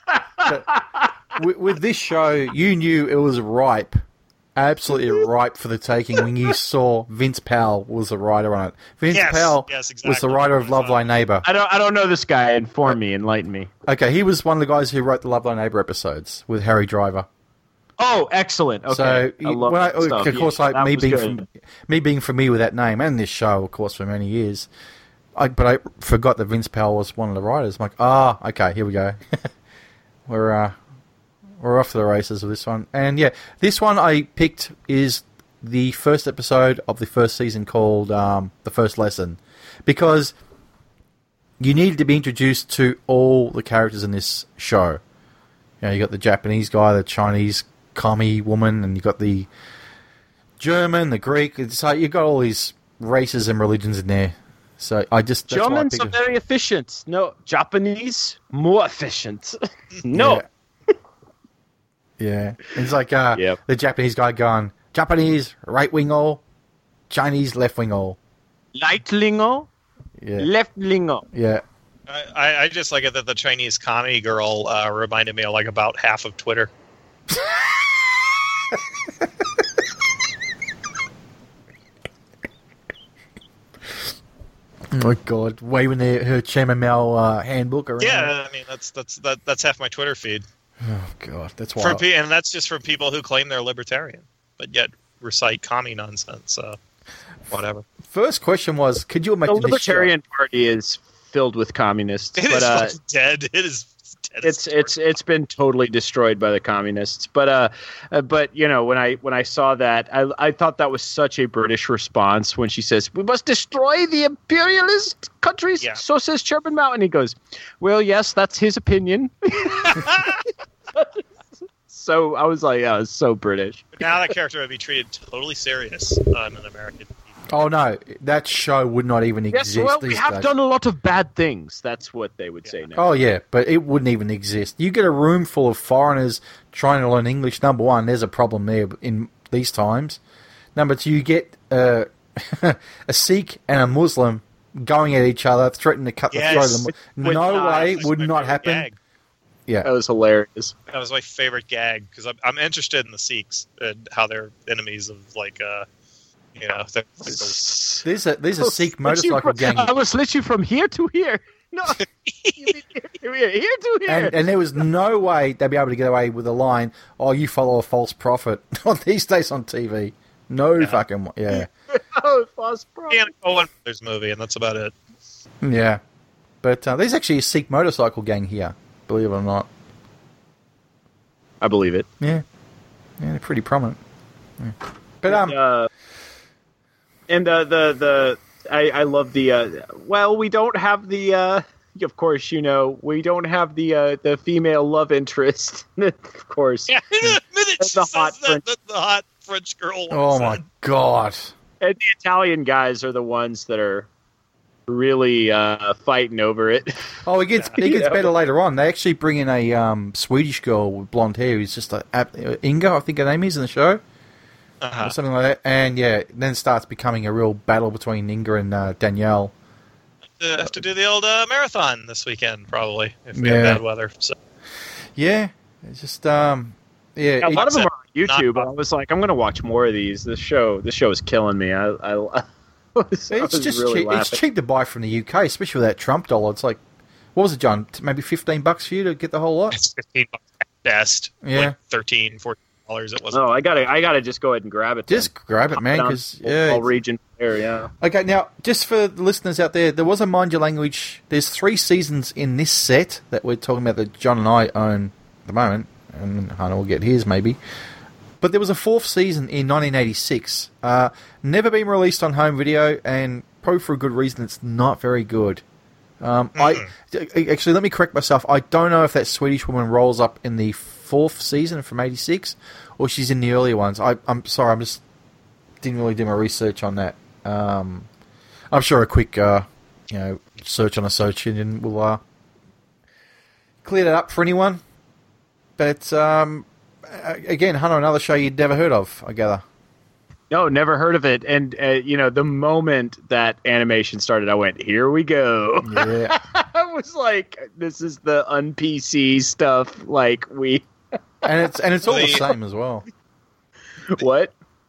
with, with this show, you knew it was ripe, absolutely ripe for the taking when you saw Vince Powell was the writer on it. Vince Yes, Powell yes, was exactly. the writer of Love Thy Neighbor. I don't. I don't know this guy. Inform me. Enlighten me. Okay, he was one of the guys who wrote the Love Thy Neighbor episodes with Harry Driver. Oh, excellent. Okay. So, I love when I, that stuff. of course, Yeah, like that me was being good. from, me being familiar with that name and this show, of course, for many years, I, but I forgot that Vince Powell was one of the writers. I'm like, ah, okay, here we go. we're uh, we're off to the races with this one, and yeah, this one I picked is the first episode of the first season called um, "The First Lesson," because you needed to be introduced to all the characters in this show. You know, you got the Japanese guy, the Chinese commie woman, and you got the German, the Greek. It's like you got all these races and religions in there. So I just that's why I Germans picked are it. very efficient. No, Japanese more efficient. No. Yeah. Yeah. It's like uh, Yep. the Japanese guy going, Japanese right wing all, Chinese left wing all. Lightlingo, Yeah. leftlingo. Yeah. I, I- I just like it that the Chinese commie girl uh, reminded me of like about half of Twitter. Oh my God, waving their, her Chairman Mao uh, handbook around. Yeah, I mean that's that's that, that's half my Twitter feed. Oh God, that's From wild. pe- and that's just from people who claim they're libertarian, but yet recite commie nonsense. So whatever. First question was, could you The imagine this show? Libertarian Party is filled with communists, It but is uh, fucking dead. It is dead. it's as it's it's been totally destroyed by the communists. But uh, uh, but you know, when I when I saw that, I I thought that was such a British response when she says we must destroy the imperialist countries. Yeah. So says Chairman Mao, and he goes, "Well, yes, that's his opinion." So I was like, yeah, it's so British. now that character would be treated totally serious on an American. Oh no, that show would not even Yes, exist. well, we these have days. done a lot of bad things. That's what they would say now. Oh yeah, but it wouldn't even exist. You get a room full of foreigners trying to learn English. Number one, there's a problem there in these times. Number two, you get uh, a Sikh and a Muslim going at each other, threatening to cut the Yes. throat of them. With No knives. way, That's would my not favorite happen. gag. Yeah, That was hilarious. That was my favorite gag because I'm, I'm interested in the Sikhs and how they're enemies of like uh, You know, they're- There's a there's a Sikh motorcycle from, gang, I will slit you from here to here. No, you mean here to here, here to here. and, and there was no way they'd be able to get away with a line, "Oh, you follow a false prophet." These days on T V, no Yeah. fucking yeah, Oh, false prophet. and go on there's movie, and that's about it. yeah. But uh, there's actually a Sikh motorcycle gang here, believe it or not. I believe it. Yeah, yeah, they're pretty prominent. Yeah. But um, And, uh, and uh, the the I, I love the uh, well, we don't have the uh, of course you know we don't have the uh, the female love interest, of course. Yeah, the minute That's she the says hot that, French- the, the hot French girl. oh walks my in. god. And the Italian guys are the ones that are really uh, fighting over it. Oh, it gets it You gets know. better later on. They actually bring in a um, Swedish girl with blonde hair who's just like uh, Inga, I think her name is in the show. Uh-huh. Or something like that. And yeah, then it starts becoming a real battle between Inga and uh, Danielle. Uh, have to do the old uh, marathon this weekend, probably, if we Yeah. have bad weather. So Yeah, it's just um, yeah. Yeah, a lot of it- them are on YouTube. Not- I was like, I'm going to watch more of these. This show, this show is killing me. I, I, I was, I it's was just really cheap. It's laughing. cheap to buy from the U K, especially with that Trump dollar. It's like, what was it, John? T- Maybe fifteen bucks for you to get the whole lot. it's fifteen bucks at best. Yeah. Like thirteen, fourteen dollars. It wasn't. Oh, I gotta, I gotta just go ahead and grab it. Just then. grab it, man, Down because all- yeah, all it's- region there, yeah. Okay, now, just for the listeners out there, there was a Mind Your Language. There's three seasons in this set that we're talking about that John and I own at the moment, and Hannah will get his maybe. But there was a fourth season in nineteen eighty-six. Uh, never been released on home video, and probably for a good reason, it's not very good. Um, I Actually, let me correct myself. I don't know if that Swedish woman rolls up in the fourth season from eighty-six, or she's in the earlier ones. I, I'm sorry, I'm just didn't really do my research on that. Um, I'm sure a quick, uh, you know, search on a search engine will uh, clear that up for anyone. But um, a- again, Hunter, another show you'd never heard of, I gather. No, never heard of it. And uh, you know, the moment that animation started, I went, "Here we go." Yeah, I was like, "This is the un-P C stuff." Like we, and it's and it's all the The- same as well. what?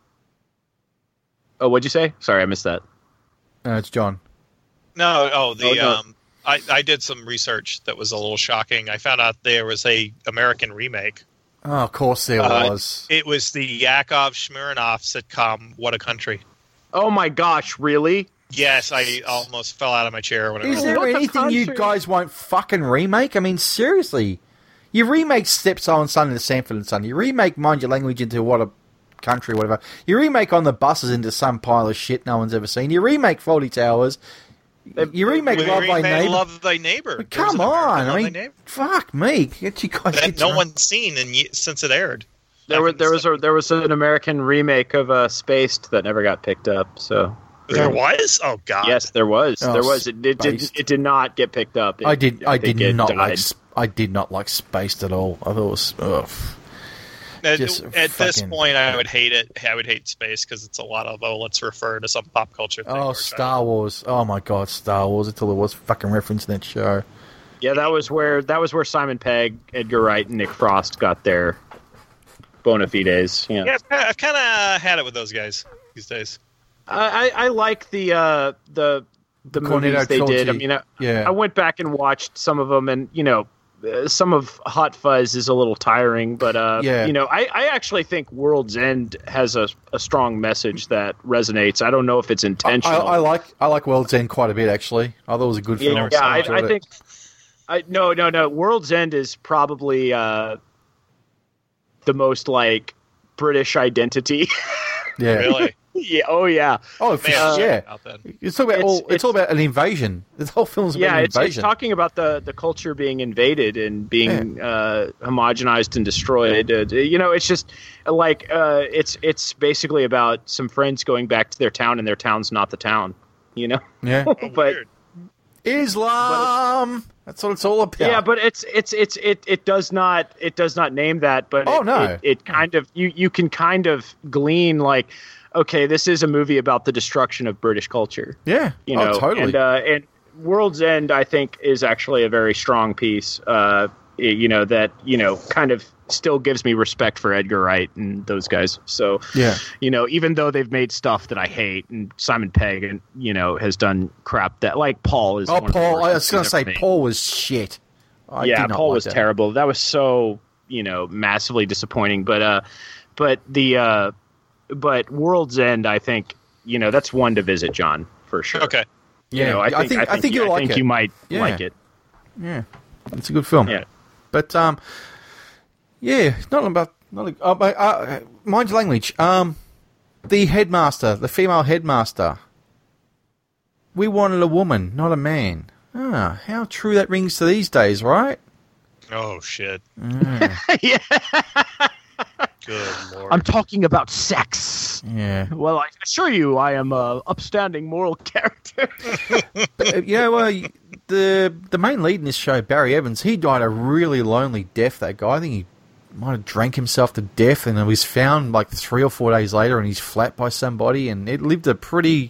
Oh, what'd you say? Sorry, I missed that. No, it's John. No, oh, the Oh, no. um, I, I did some research that was a little shocking. I found out there was a American remake. Oh, of course there Uh, was. It was the Yakov Smirnoff sitcom "What a Country." Oh my gosh, really? Yes, I almost fell out of my chair when I Is read there What the anything you country? guys won't fucking remake? I mean, seriously. You remake Steptoe and Son into Sanford and Son. You remake Mind Your Language into What a Country, whatever. You remake On the Buses into some pile of shit no one's ever seen. You remake Faulty Towers. You remake We Love Thy remade Neighbor. Love Thy Neighbor. But There was come an American on, Love I Thy mean, Neighbor fuck me. Get you guys that get no your- one's seen in, ye- since it aired. There Back were in the there was a seventies. there was an American remake of uh, Spaced that never got picked up. So There was? Oh God! yes, there was. Oh, there was. It, it did. Spaced. It did not get picked up. It, I did. I think did it not died. like. Sp- I did not like Spaced at all. I thought it was. Ugh. At, Just at this fucking- point, I would hate it. I would hate space because it's a lot of oh, let's refer to some pop culture thing. Oh, we're Star Wars. Oh my God, Star Wars. Until there was fucking reference in that show. Yeah, that was where that was where Simon Pegg, Edgar Wright, and Nick Frost got their bona fides. Yeah, trying to- Yeah, I've kind of had it with those guys these days. I, I I like the uh, the the Cornetto movies they trilogy. did. I mean, I, Yeah. I went back and watched some of them, and you know, uh, some of Hot Fuzz is a little tiring, but uh, Yeah. you know, I, I actually think World's End has a, a strong message that resonates. I don't know if it's I, intentional. I like. I like World's End quite a bit actually. I thought it was a good film. yeah, yeah, I, enjoyed I it. think. I no no no. World's End is probably uh, the most like British identity. Yeah. Really? yeah. Oh yeah. Oh, for, Man, yeah. out then. It's all about. It's- all, it's, it's- all about an invasion. The whole film's about Yeah, an it's, it's invasion. talking about the, the culture being invaded and being uh, homogenized and destroyed. Uh, you know, it's just like uh, it's it's basically about some friends going back to their town, and their town's not the town. You know, yeah. Oh, but weird. Islam. That's what it's all about. yeah, but it's it's it's it it does not it does not name that. But Oh, it, no. it, it kind of you you can kind of glean like, okay, this is a movie about the destruction of British culture. yeah. You oh, know, totally. and uh, and World's End, I think, is actually a very strong piece. Uh, you know, that, you know, kind of still gives me respect for Edgar Wright and those guys. So, Yeah. you know, even though they've made stuff that I hate, and Simon Pegg, and you know, has done crap that, like, Paul is. Oh, one of the Paul! worst I was going to he's say ever made. Paul was shit. I yeah, did not Paul like was that. terrible. That was so, you know, massively disappointing. But uh, but the uh, but World's End, I think, you know, that's one to visit, John, for sure. Okay. Yeah, You know, I think I think, I think you, you'll I like think it. you might Yeah. like it. Yeah, it's a good film. Yeah. But um, yeah, not about not. A, uh, but, uh, mind your language. Um, the headmaster, the female headmaster. We wanted a woman, not a man. Ah, how true that rings to these days, right? Oh shit. yeah. Good lord. I'm talking about sex. Yeah. Well, I assure you, I am a upstanding moral character. Uh, you know, uh, the the main lead in this show, Barry Evans, he died a really lonely death. That guy, I think he might have drank himself to death, and it was found like three or four days later in his flat by somebody, and it lived a pretty.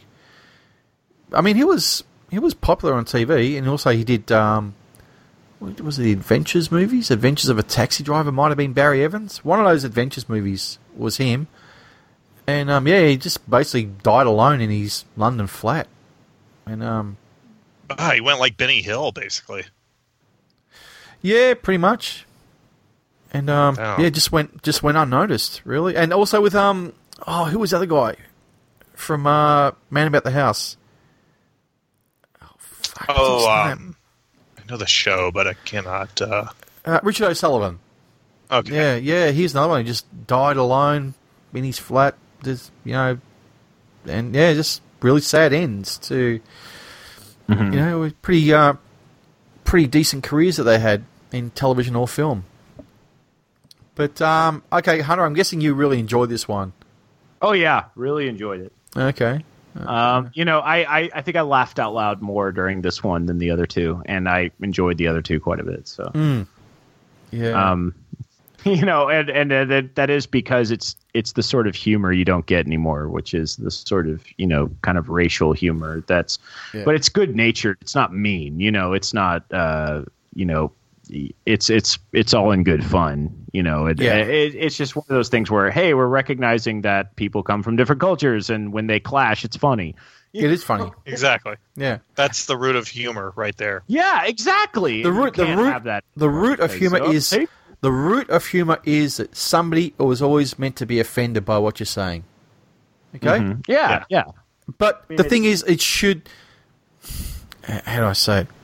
I mean, he was he was popular on T V, and also he did. Um, what was it, the Adventures movies? Adventures of a Taxi Driver might have been Barry Evans. One of those Adventures movies was him, and um, yeah, he just basically died alone in his London flat, and um. Ah, he went like Benny Hill, basically. Yeah, pretty much. And um, Oh. yeah, just went just went unnoticed, really. And also with um, oh, who was the other guy from uh, Man About the House? Oh, fuck, what's his Oh, name? um, I know the show, but I cannot. Uh, uh, Richard O'Sullivan. okay. Yeah, yeah, here's another one. He just died alone in his flat. Just you know, and yeah, just really sad ends to you know pretty uh, pretty decent careers that they had in television or film. But um, okay, Hunter, I'm guessing you really enjoyed this one. Oh yeah, really enjoyed it. Okay. Um, you know, I, I, I think I laughed out loud more during this one than the other two, and I enjoyed the other two quite a bit. So, Mm. Yeah. um, you know, and and uh, that that is because it's it's the sort of humor you don't get anymore, which is the sort of, you know, kind of racial humor. That's, Yeah. but it's good natured. It's not mean. You know, it's not. Uh, you know, it's it's it's all in good fun. You know, it, Yeah. it, it's just one of those things where, hey, we're recognizing that people come from different cultures, and when they clash, it's funny. it is funny. Exactly. Yeah. That's the root of humor right there. Yeah, exactly. The You root, the can't root, have that the root of because, humor oh, is hey, the root of humor is that somebody was always meant to be offended by what you're saying. Okay. mhm. Yeah, Yeah. yeah. But mean, the it's- thing is, it should. How do I say it?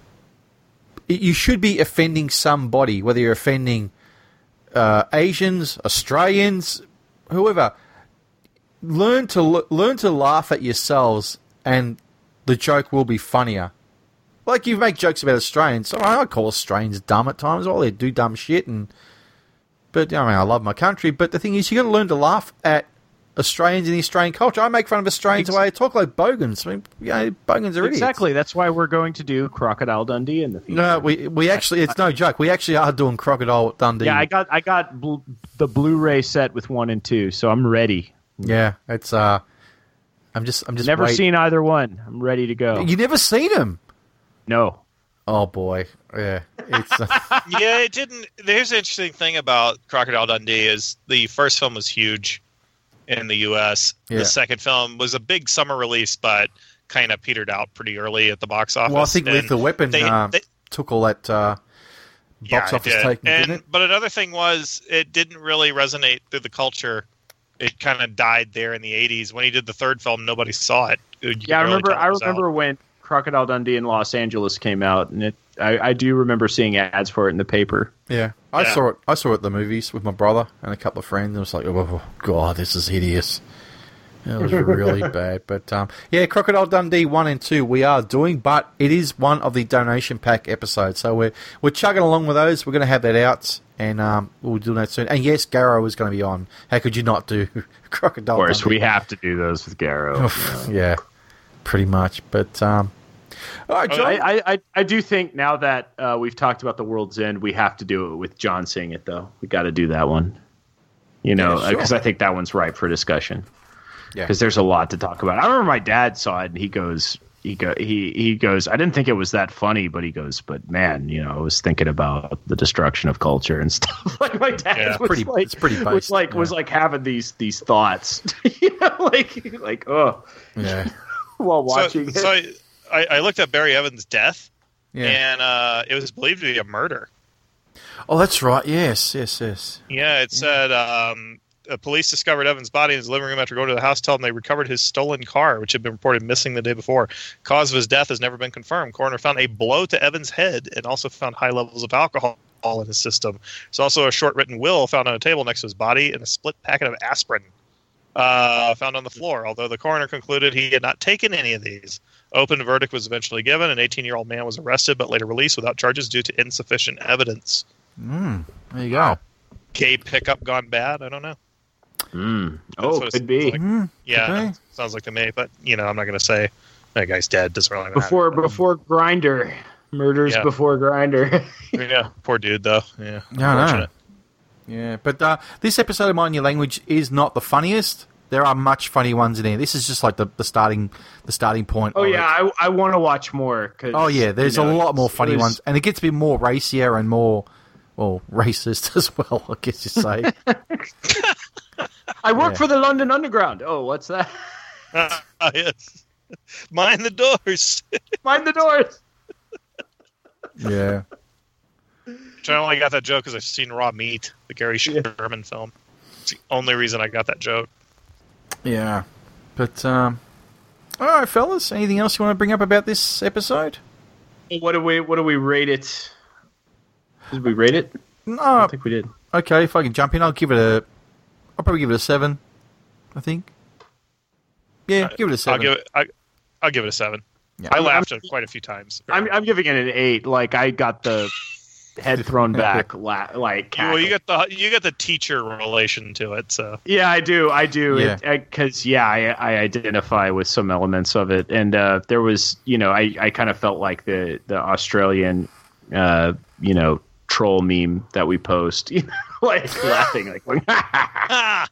It- You should be offending somebody, whether you're offending uh, Asians, Australians, whoever. Learn to l- learn to laugh at yourselves, and the joke will be funnier. Like you make jokes about Australians. So I call Australians dumb at times. All they do dumb shit, and but I mean I love my country. But the thing is, you got to learn to laugh at Australians in the Australian culture. I make fun of Australians the way they talk like bogans. I mean, you know, bogans are idiots. Exactly. That's why we're going to do Crocodile Dundee in the future. No, we we actually it's no joke. We actually are doing Crocodile Dundee. Yeah, I got I got bl- the Blu-ray set with one and two, so I'm ready. Yeah, it's uh, I'm just I'm just Never wait- seen either one. I'm ready to go. You never seen him? No. Oh boy, yeah. It's uh, Yeah, it didn't. There's an interesting thing about Crocodile Dundee is the first film was huge in the U S. Yeah. The second film was a big summer release, but kind of petered out pretty early at the box office. well, I think And Lethal Weapon they- uh, they- took all that uh, yeah, box it office did. taken, and, didn't it? But another thing was it didn't really resonate through the culture. It kind of died there in the eighties. When he did the third film, nobody saw it. You could Yeah, I barely remember. tell it I was out. remember when Crocodile Dundee in Los Angeles came out, and it. I, I do remember seeing ads for it in the paper. Yeah, I Yeah. saw it. I saw it at the movies with my brother and a couple of friends. And I was like, "Oh God, this is hideous." It was really bad. But um, yeah, Crocodile Dundee one and two we are doing, but it is one of the donation pack episodes, so we're we're chugging along with those. We're going to have that out, and um, we'll do that soon. And yes, Garrow is going to be on. How could you not do Crocodile? Of course, Dundee? we have to do those with Garrow. Yeah, pretty much. But um, all right, John. I, I, I, I do think now that uh, we've talked about the World's End, we have to do it with John saying it, though. We got to do that one. You know, Yeah, because sure. I think that one's ripe for discussion. Yeah. Because there's a lot to talk about. I remember my dad saw it, and he goes, he go he he goes, I didn't think it was that funny, but he goes, but man, you know, I was thinking about the destruction of culture and stuff. Like my dad Yeah, was pretty- like, it's pretty was based, like yeah. was like having these these thoughts, you know, like like oh, Yeah. while watching so, it. so I, I looked at Barry Evans' death, Yeah. and uh, it was believed to be a murder. Oh, that's right. Yes, yes, yes. Yeah, it said um, uh, police discovered Evans' body in his living room after going to the house. Told them they recovered his stolen car, which had been reported missing the day before. Cause of his death has never been confirmed. Coroner found a blow to Evans' head and also found high levels of alcohol in his system. There's also a short written will found on a table next to his body and a split packet of aspirin uh, found on the floor. Although the coroner concluded he had not taken any of these. Open verdict was eventually given. An eighteen-year-old man was arrested but later released without charges due to insufficient evidence. Mm, there you go. Gay pickup gone bad? I don't know. Mm. That's Oh, what it could be. sounds like. Mm, Yeah, okay. sounds like to me. But you know, I'm not going to say that guy's dead. Doesn't really matter. Before before Grinder, murders Yeah. before Grinder. Yeah, poor dude though. Yeah, Yeah, I know. unfortunate. Yeah, but uh, this episode of Mind Your Language is not the funniest. There are much funny ones in there. This is just like the, the starting the starting point. Oh of yeah, it. I I want to watch more. 'Cause, Oh yeah, there's you know, a lot more it's- funny there's- ones, and it gets a bit more racier and more, well, racist as well. I guess you say. I work Yeah. for the London Underground. Oh, what's that? Ah, yes. Mind the doors. Mind the doors. Yeah. Which I only got that joke because I've seen Raw Meat, the Gary Sherman film. It's the only reason I got that joke. Yeah. But um, all right, fellas. Anything else you want to bring up about this episode? What do we what do we rate it? Did we rate it? I No. don't think we did. Okay, if I can jump in, I'll give it a. I'll probably give it a seven. I think. Yeah, give it a I'll seven. give it. I, I'll give it a seven. Yeah. I I'm- laughed I'm- quite a few times. I'm I'm giving it an eight. Like I got the head thrown back, la- like well, you cackle. got the you got the teacher relation to it. So Yeah, I do. I do. Yeah. Because, yeah, I, I identify with some elements of it. And uh, there was, you know, I, I kind of felt like the, the Australian, uh, you know, troll meme that we post, you know, like laughing, like, going, Yeah.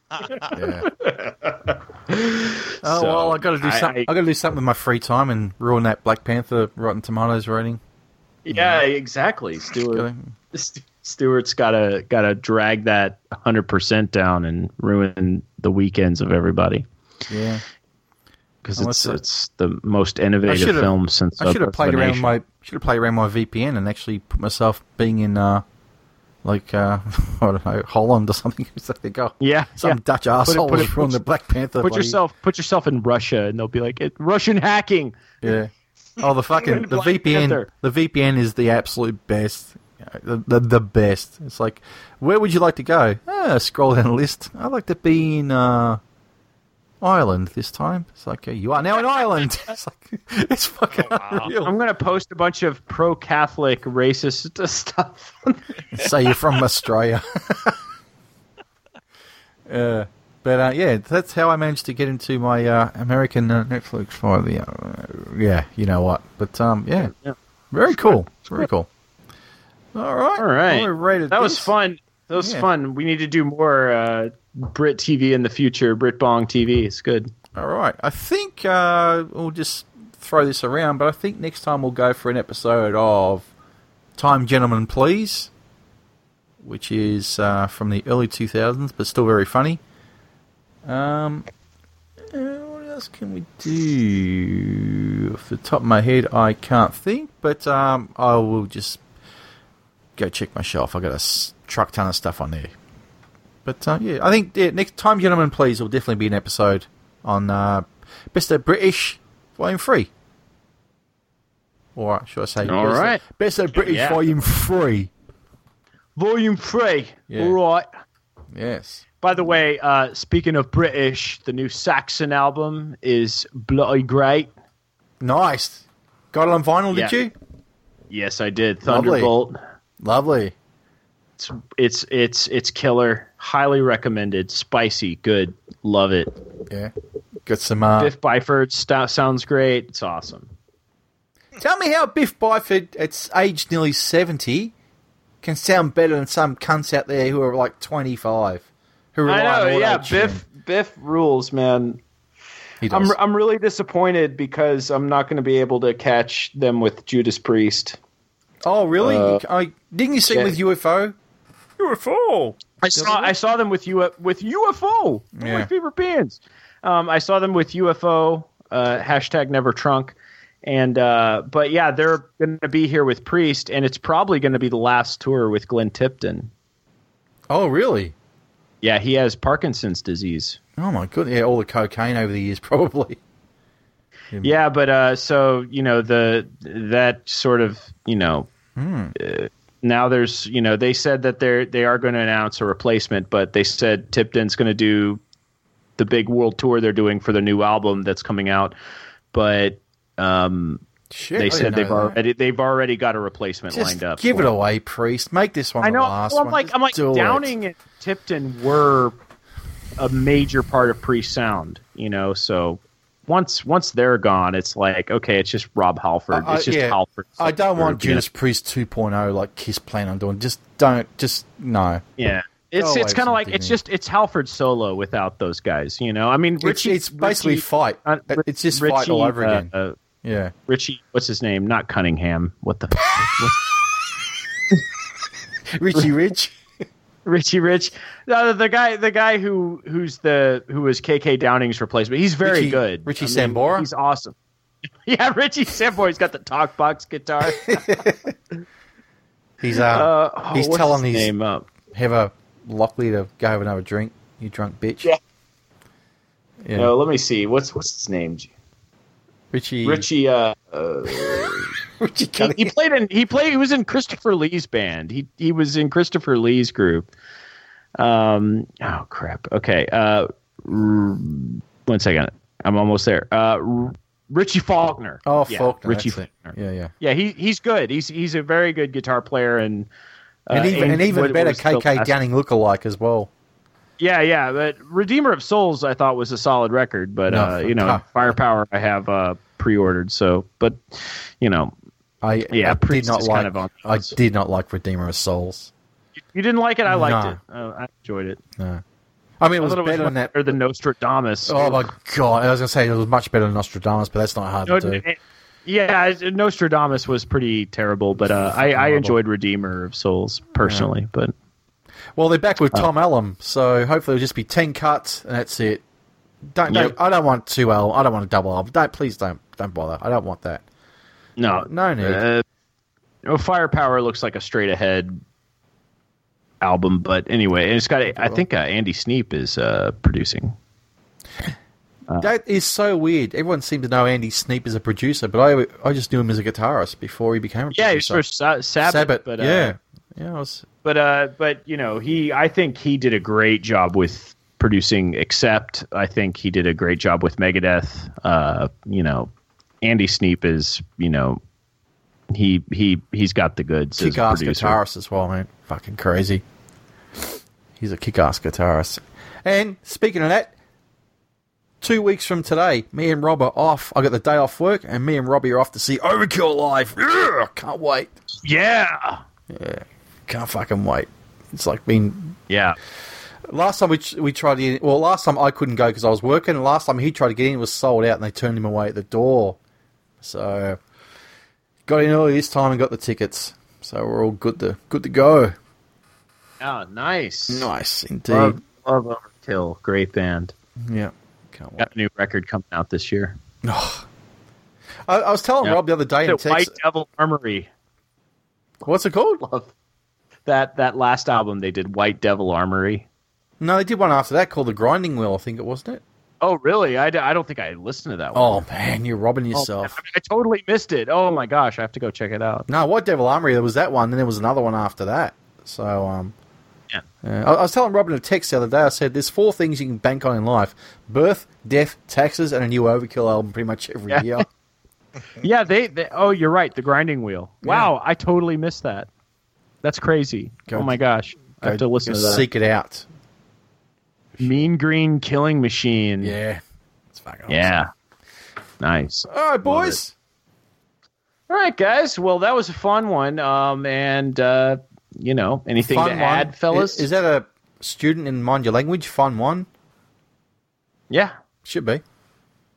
Oh So, well, I got to do I- something. I- I, got to do something with my free time and ruin that Black Panther Rotten Tomatoes rating. yeah, exactly. Stewart, Gotta- St- Stewart's got to got to drag that one hundred percent down and ruin the weekends of everybody. Yeah. Because Oh, it's what's that? it's the most innovative should've- film since I should have Up played the around with Nation. my should have played around my V P N and actually put myself being in uh like uh I don't know Holland or something. It's like they go Yeah, some yeah. Dutch Put it- arsehole put it- was ruined the Black Panther. Put bloody- yourself put yourself in Russia, and they'll be like, it, Russian hacking. Yeah. Oh, the fucking the Black V P N. Panther. The V P N is the absolute best. The, the the best. It's like, where would you like to go? Ah, scroll down the list. I'd like to be in uh, Ireland this time. It's like, uh, you are now in Ireland. It's like, it's fucking Oh, wow. unreal. I'm gonna post a bunch of pro-Catholic racist stuff. Say you're from Australia. uh, but uh, yeah, that's how I managed to get into my uh, American uh, Netflix for the. Uh, yeah, you know what? But um, yeah, Yeah. very cool. Very cool. All right, All right. Well, we rated That was this. fun. That was Yeah. fun. We need to do more uh, Brit T V in the future. Brit Bong T V. It's good. All right, I think uh, we'll just throw this around, but I think next time we'll go for an episode of Time Gentlemen Please, which is uh, from the early two thousands, but still very funny. Um, uh, what else can we do? Off the top of my head, I can't think, but um, I will just go check my shelf. I've got a s- truck ton of stuff on there. But uh, yeah, I think yeah, next Time Gentlemen Please will definitely be an episode on uh, Best of British Volume three. Or should I say All Best, right. of, Best of British Yeah. Volume three. Volume three. Yeah. All right. Yes. By the way, uh, speaking of British, the new Saxon album is bloody great. Nice. Got it on vinyl, did Yeah. you? Yes, I did. Lovely. Thunderbolt. Lovely. It's it's it's it's killer. Highly recommended. Spicy, good. Love it. Yeah. Got some... Uh, Biff Byford st- sounds great. It's awesome. Tell me how Biff Byford, at age nearly seventy, can sound better than some cunts out there who are like twenty-five. Who rely I know. on Yeah, auto-tune. Biff Biff rules, man. He does. I'm I'm really disappointed because I'm not going to be able to catch them with Judas Priest. Oh, really? Uh, I, didn't you see yeah. it with U F O? U F O. I saw I saw them with U with U F O. One Yeah. of my favorite bands. Um, I saw them with U F O. Uh, hashtag Never Trunk. And uh, but yeah, they're going to be here with Priest, and it's probably going to be the last tour with Glenn Tipton. Oh, really? Yeah, he has Parkinson's disease. Oh my goodness! Yeah, all the cocaine over the years, probably. Yeah, but uh, so you know the that sort of you know Mm. uh, now there's you know they said that they're they are going to announce a replacement, but they said Tipton's going to do the big world tour they're doing for the new album that's coming out, but. Um, Shit, they I said didn't they've know that. already they've already got a replacement Just lined up. give for it away, Priest. Make this one I know. the last Well, I'm one. like Just I'm like do it. Downing and Tipton were a major part of Priest sound, you know. So once once they're gone, it's like okay, it's just Rob Halford. I- I- It's just yeah. Halford. I don't want you know. Judas Priest two point oh like Kiss plan on doing. Just don't. Just no. Yeah. It's Go away it's with kind of like something it's new. just it's Halford solo without those guys, you know. I mean, It's, Richie. it's basically Richie, fight. uh, It's just Richie, fight all over uh, again. Uh, Yeah. Richie, what's his name? Not Cunningham. What the? what's, Richie Rich. Richie Rich, no, the guy, the guy who who's the who was K K Downing's replacement. He's very Richie- good. Richie I mean, Sambora? He's awesome. Yeah, Richie Sambora. He's got the talk box guitar. He's uh, Uh, oh, he's what's telling his his name up. Heather Lockley to go have another drink. You drunk bitch. Yeah. Yeah. No, let me see. What's what's his name? Richie. Richie. Uh, uh, Richie he, Cunningham. he played in. He played. He was in Christopher Lee's band. He he was in Christopher Lee's group. Um. Oh crap. Okay. Uh. r- One second. I'm almost there. Uh. r- Richie Faulkner. Oh, Yeah, Faulkner. Richie that's it. Faulkner. Yeah, yeah. Yeah, he he's good. He's he's a very good guitar player and uh, And even, and even what- what better was the K K last- Downing lookalike as well. Yeah, yeah. But Redeemer of Souls, I thought was a solid record. But No, uh, you know, huh. Firepower, I have uh, pre-ordered. So, but you know, I, Yeah, I did Priest not is like. kind of on I those. did not like Redeemer of Souls. you didn't like it. I liked No. it. Uh, I enjoyed it. No, I mean it I was thought it was better than that. better than Nostradamus. Oh my god! I was gonna say it was much better than Nostradamus, but that's not hard No, to do. it- yeah, Nostradamus was pretty terrible, but uh, I, I Horrible. enjoyed Redeemer of Souls personally. But Well, they're back Uh. with Tom Allen, so hopefully it'll just be ten cuts and that's it. Don't, don't Yep. I don't want two album. I don't want a double album. Don't please don't don't bother. I don't want that. no, No need. Uh, well, Firepower looks like a straight ahead album, but anyway, and it's got. I think uh, Andy Sneap is uh, producing. That is so weird. Everyone seemed to know Andy Sneap as a producer, but I I just knew him as a guitarist before he became a Yeah, he's producer. for Sa- Sabbath, Sabbath, but uh, yeah, yeah. I was, but uh, but you know, he. I think he did a great job with producing. Except, I think he did a great job with Megadeth. Uh, you know, Andy Sneap is. You know, he he he's got the goods as a kick-ass producer. guitarist as well, man. Fucking crazy. He's a kick-ass guitarist. And speaking of that, two weeks from today, me and Rob are off. I got the day off work, and me and Robbie are off to see Overkill live. Yeah, can't wait. Yeah, Yeah, can't fucking wait. It's like been yeah. last time we we tried to get in, well, last time I couldn't go because I was working. And last time he tried to get in, it was sold out, and they turned him away at the door. So got in early this time and got the tickets. So we're all good to good to go. Oh, nice. Nice indeed. Love, love Overkill. Great band. Yeah, can't wait. Got a new record coming out this year. I, I was telling Yeah. Rob the other day in The text. White Devil Armory. What's it called? Love that that last album they did, White Devil Armory. No, they did one after that called The Grinding Wheel, I think it wasn't it? Oh, really? I, d- I don't think I listened to that one. Oh man, you're robbing Oh, yourself. man, I totally missed it. Oh my gosh, I have to go check it out. No, White Devil Armory, there was that one, then there was another one after that. So, um, Yeah. yeah. I, I was telling Robin a text the other day, I said, there's four things you can bank on in life. Birth, death, taxes, and a new Overkill album pretty much every Yeah. year. Yeah, they, they. Oh, you're right. The Grinding Wheel. Wow, I totally missed that. That's crazy. Go- oh my gosh, I have to listen go to that. seek it out. Mean Green Killing Machine. Yeah. It's fucking awesome. Yeah. Nice. All right, boys. All right, guys. Well, that was a fun one. Um, and uh, you know, anything Fun to one. add, fellas? Is, is that a student in mind your language? Fun one? yeah. Should be.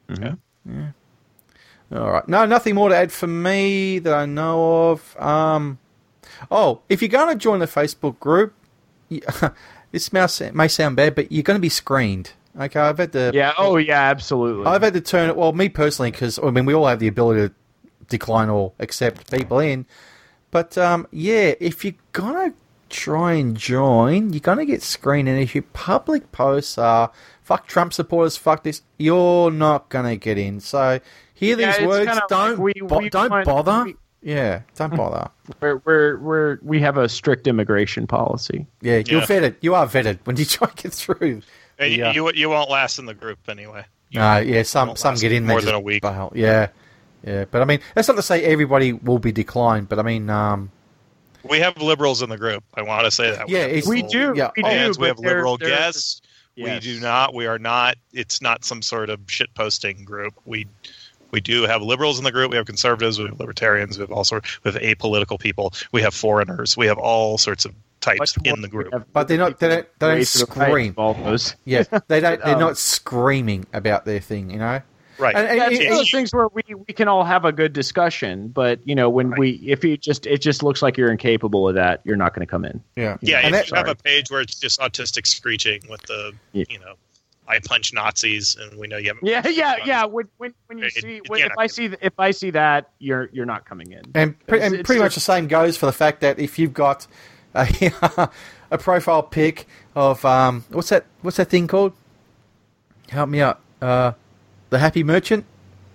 Mm-hmm. Yeah. All right. No, nothing more to add for me that I know of. Um, oh, if you're going to join the Facebook group, you, this may sound bad, but you're going to be screened. Okay, I've had to. Yeah. Oh, yeah. Absolutely. I've had to turn it. Well, me personally, because I mean, we all have the ability to decline or accept people in. But um, yeah, if you're gonna try and join, you're gonna get screened, and if your public posts are "fuck Trump supporters," "fuck this," you're not gonna get in. So hear Yeah, these it's words. kind of Don't like we- bo- we don't want- bother. we- Yeah, don't bother. We're, we're, we're, we have a strict immigration policy. Yeah, you're Yeah. vetted. You are vetted when you try to get through. And Yeah. you, you you won't last in the group anyway. You Uh, yeah, some won't some last get in more they than just a week. bail. Yeah, yeah. But I mean, that's not to say everybody will be declined. But I mean, um, We have liberals in the group. I want to say that. Yeah, have it's- We liberal do. Yeah. We Oh, do. fans, we but have they're- liberal they're- guests. Yes. We do not. We are not. It's not some sort of shit posting group. We we do have liberals in the group. We have conservatives. We have libertarians. We have all sorts. We have apolitical people. We have foreigners. We have all sorts of types Much more in the group. we have But they're not- they don't- they don't way to the right scream. of all those. yeah, they don't. They're Um, not screaming about their thing. You know. Right. And- and- Yeah, it's it- one of those things where we, we can all have a good discussion, but you know, when Right. we if you just it just looks like you're incapable of that, you're not going to come in. Yeah. Yeah, And if that- you have a page where it's just autistic screeching with the, Yeah. you know, I punch Nazis, and we know you haven't. Yeah, yeah, yeah. When when, when you It- see it- when, yeah, if I see th- if I see that, you're you're not coming in. And, pre- and It's- pretty it's much the same goes for the fact that if you've got a, a profile pic of um, what's that? What's that thing called? Help me out. Uh, the Happy Merchant.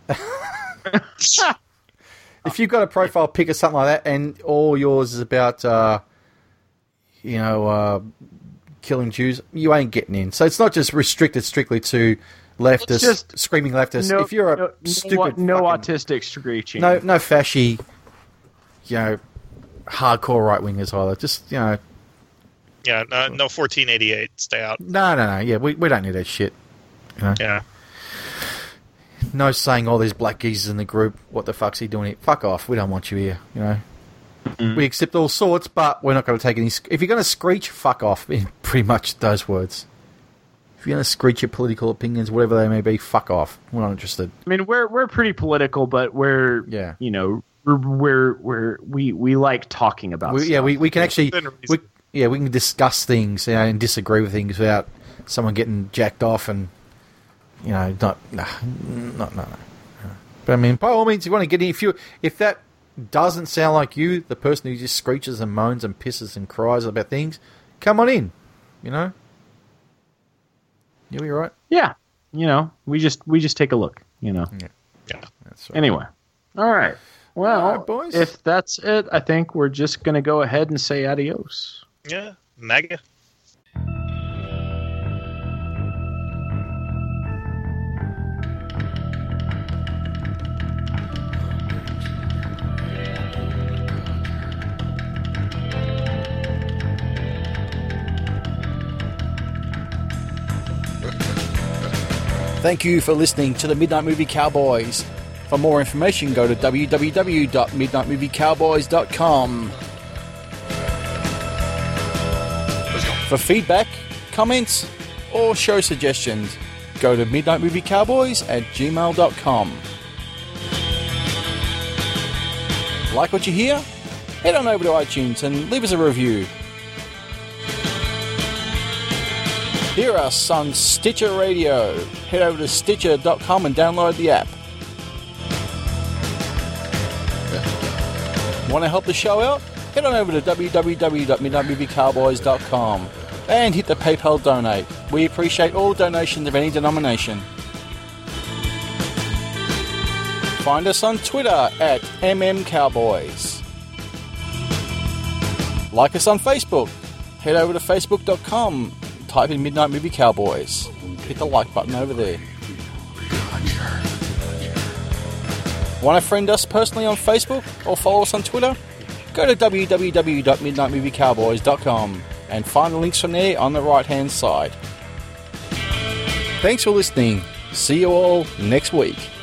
If you've got a profile pic or something like that, and all yours is about, uh, you know, uh, killing Jews, you ain't getting in. So it's not just restricted strictly to leftists, It's just screaming leftists. No, if you're a no, stupid, no, no fucking- autistic screeching. no, no fashy, you know, hardcore right wingers either. Just you know, Yeah, no, no fourteen eighty-eight. Stay out. no, no, no. Yeah, we we don't need that shit. You know? Yeah. No saying all these black geezers in the group. What the fuck's he doing here? Fuck off. We don't want you here. You know. Mm-hmm. We accept all sorts, but we're not going to take any. If you're going to screech, fuck off. In pretty much those words. If you're going to screech your political opinions, whatever they may be, fuck off. We're not interested. I mean, we're we're pretty political, but we're Yeah. you know, we're we're, we're we we like talking about. We, stuff. yeah, we, we can actually, Within we, reason. yeah, we can discuss things, you know, and disagree with things without someone getting jacked off and, you know, not, nah, not, no, no. But I mean, by all means, you want to get in. If you, if that doesn't sound like you, the person who just screeches and moans and pisses and cries about things, come on in. You know, you'll be right. Yeah, you know, we just we just take a look. You know. Yeah. That's right. Anyway, all right. Well, All right, boys. if that's it, I think we're just gonna go ahead and say adios. Yeah. Mega. Thank you for listening to the Midnight Movie Cowboys. For more information, go to w w w dot midnight movie cowboys dot com. For feedback, comments, or show suggestions, go to midnight movie cowboys at gmail dot com. Like what you hear? Head on over to iTunes and leave us a review. Hear us on Stitcher Radio. Head over to stitcher dot com and download the app. Want to help the show out? Head on over to w w w dot midnight movie cowboys dot com and hit the PayPal donate. We appreciate all donations of any denomination. Find us on Twitter at M M Cowboys. Like us on Facebook. Head over to facebook dot com. Type in Midnight Movie Cowboys. Hit the like button over there. Want to friend us personally on Facebook or follow us on Twitter? Go to w w w dot midnight movie cowboys dot com and find the links from there on the right hand side. Thanks for listening. See you all next week.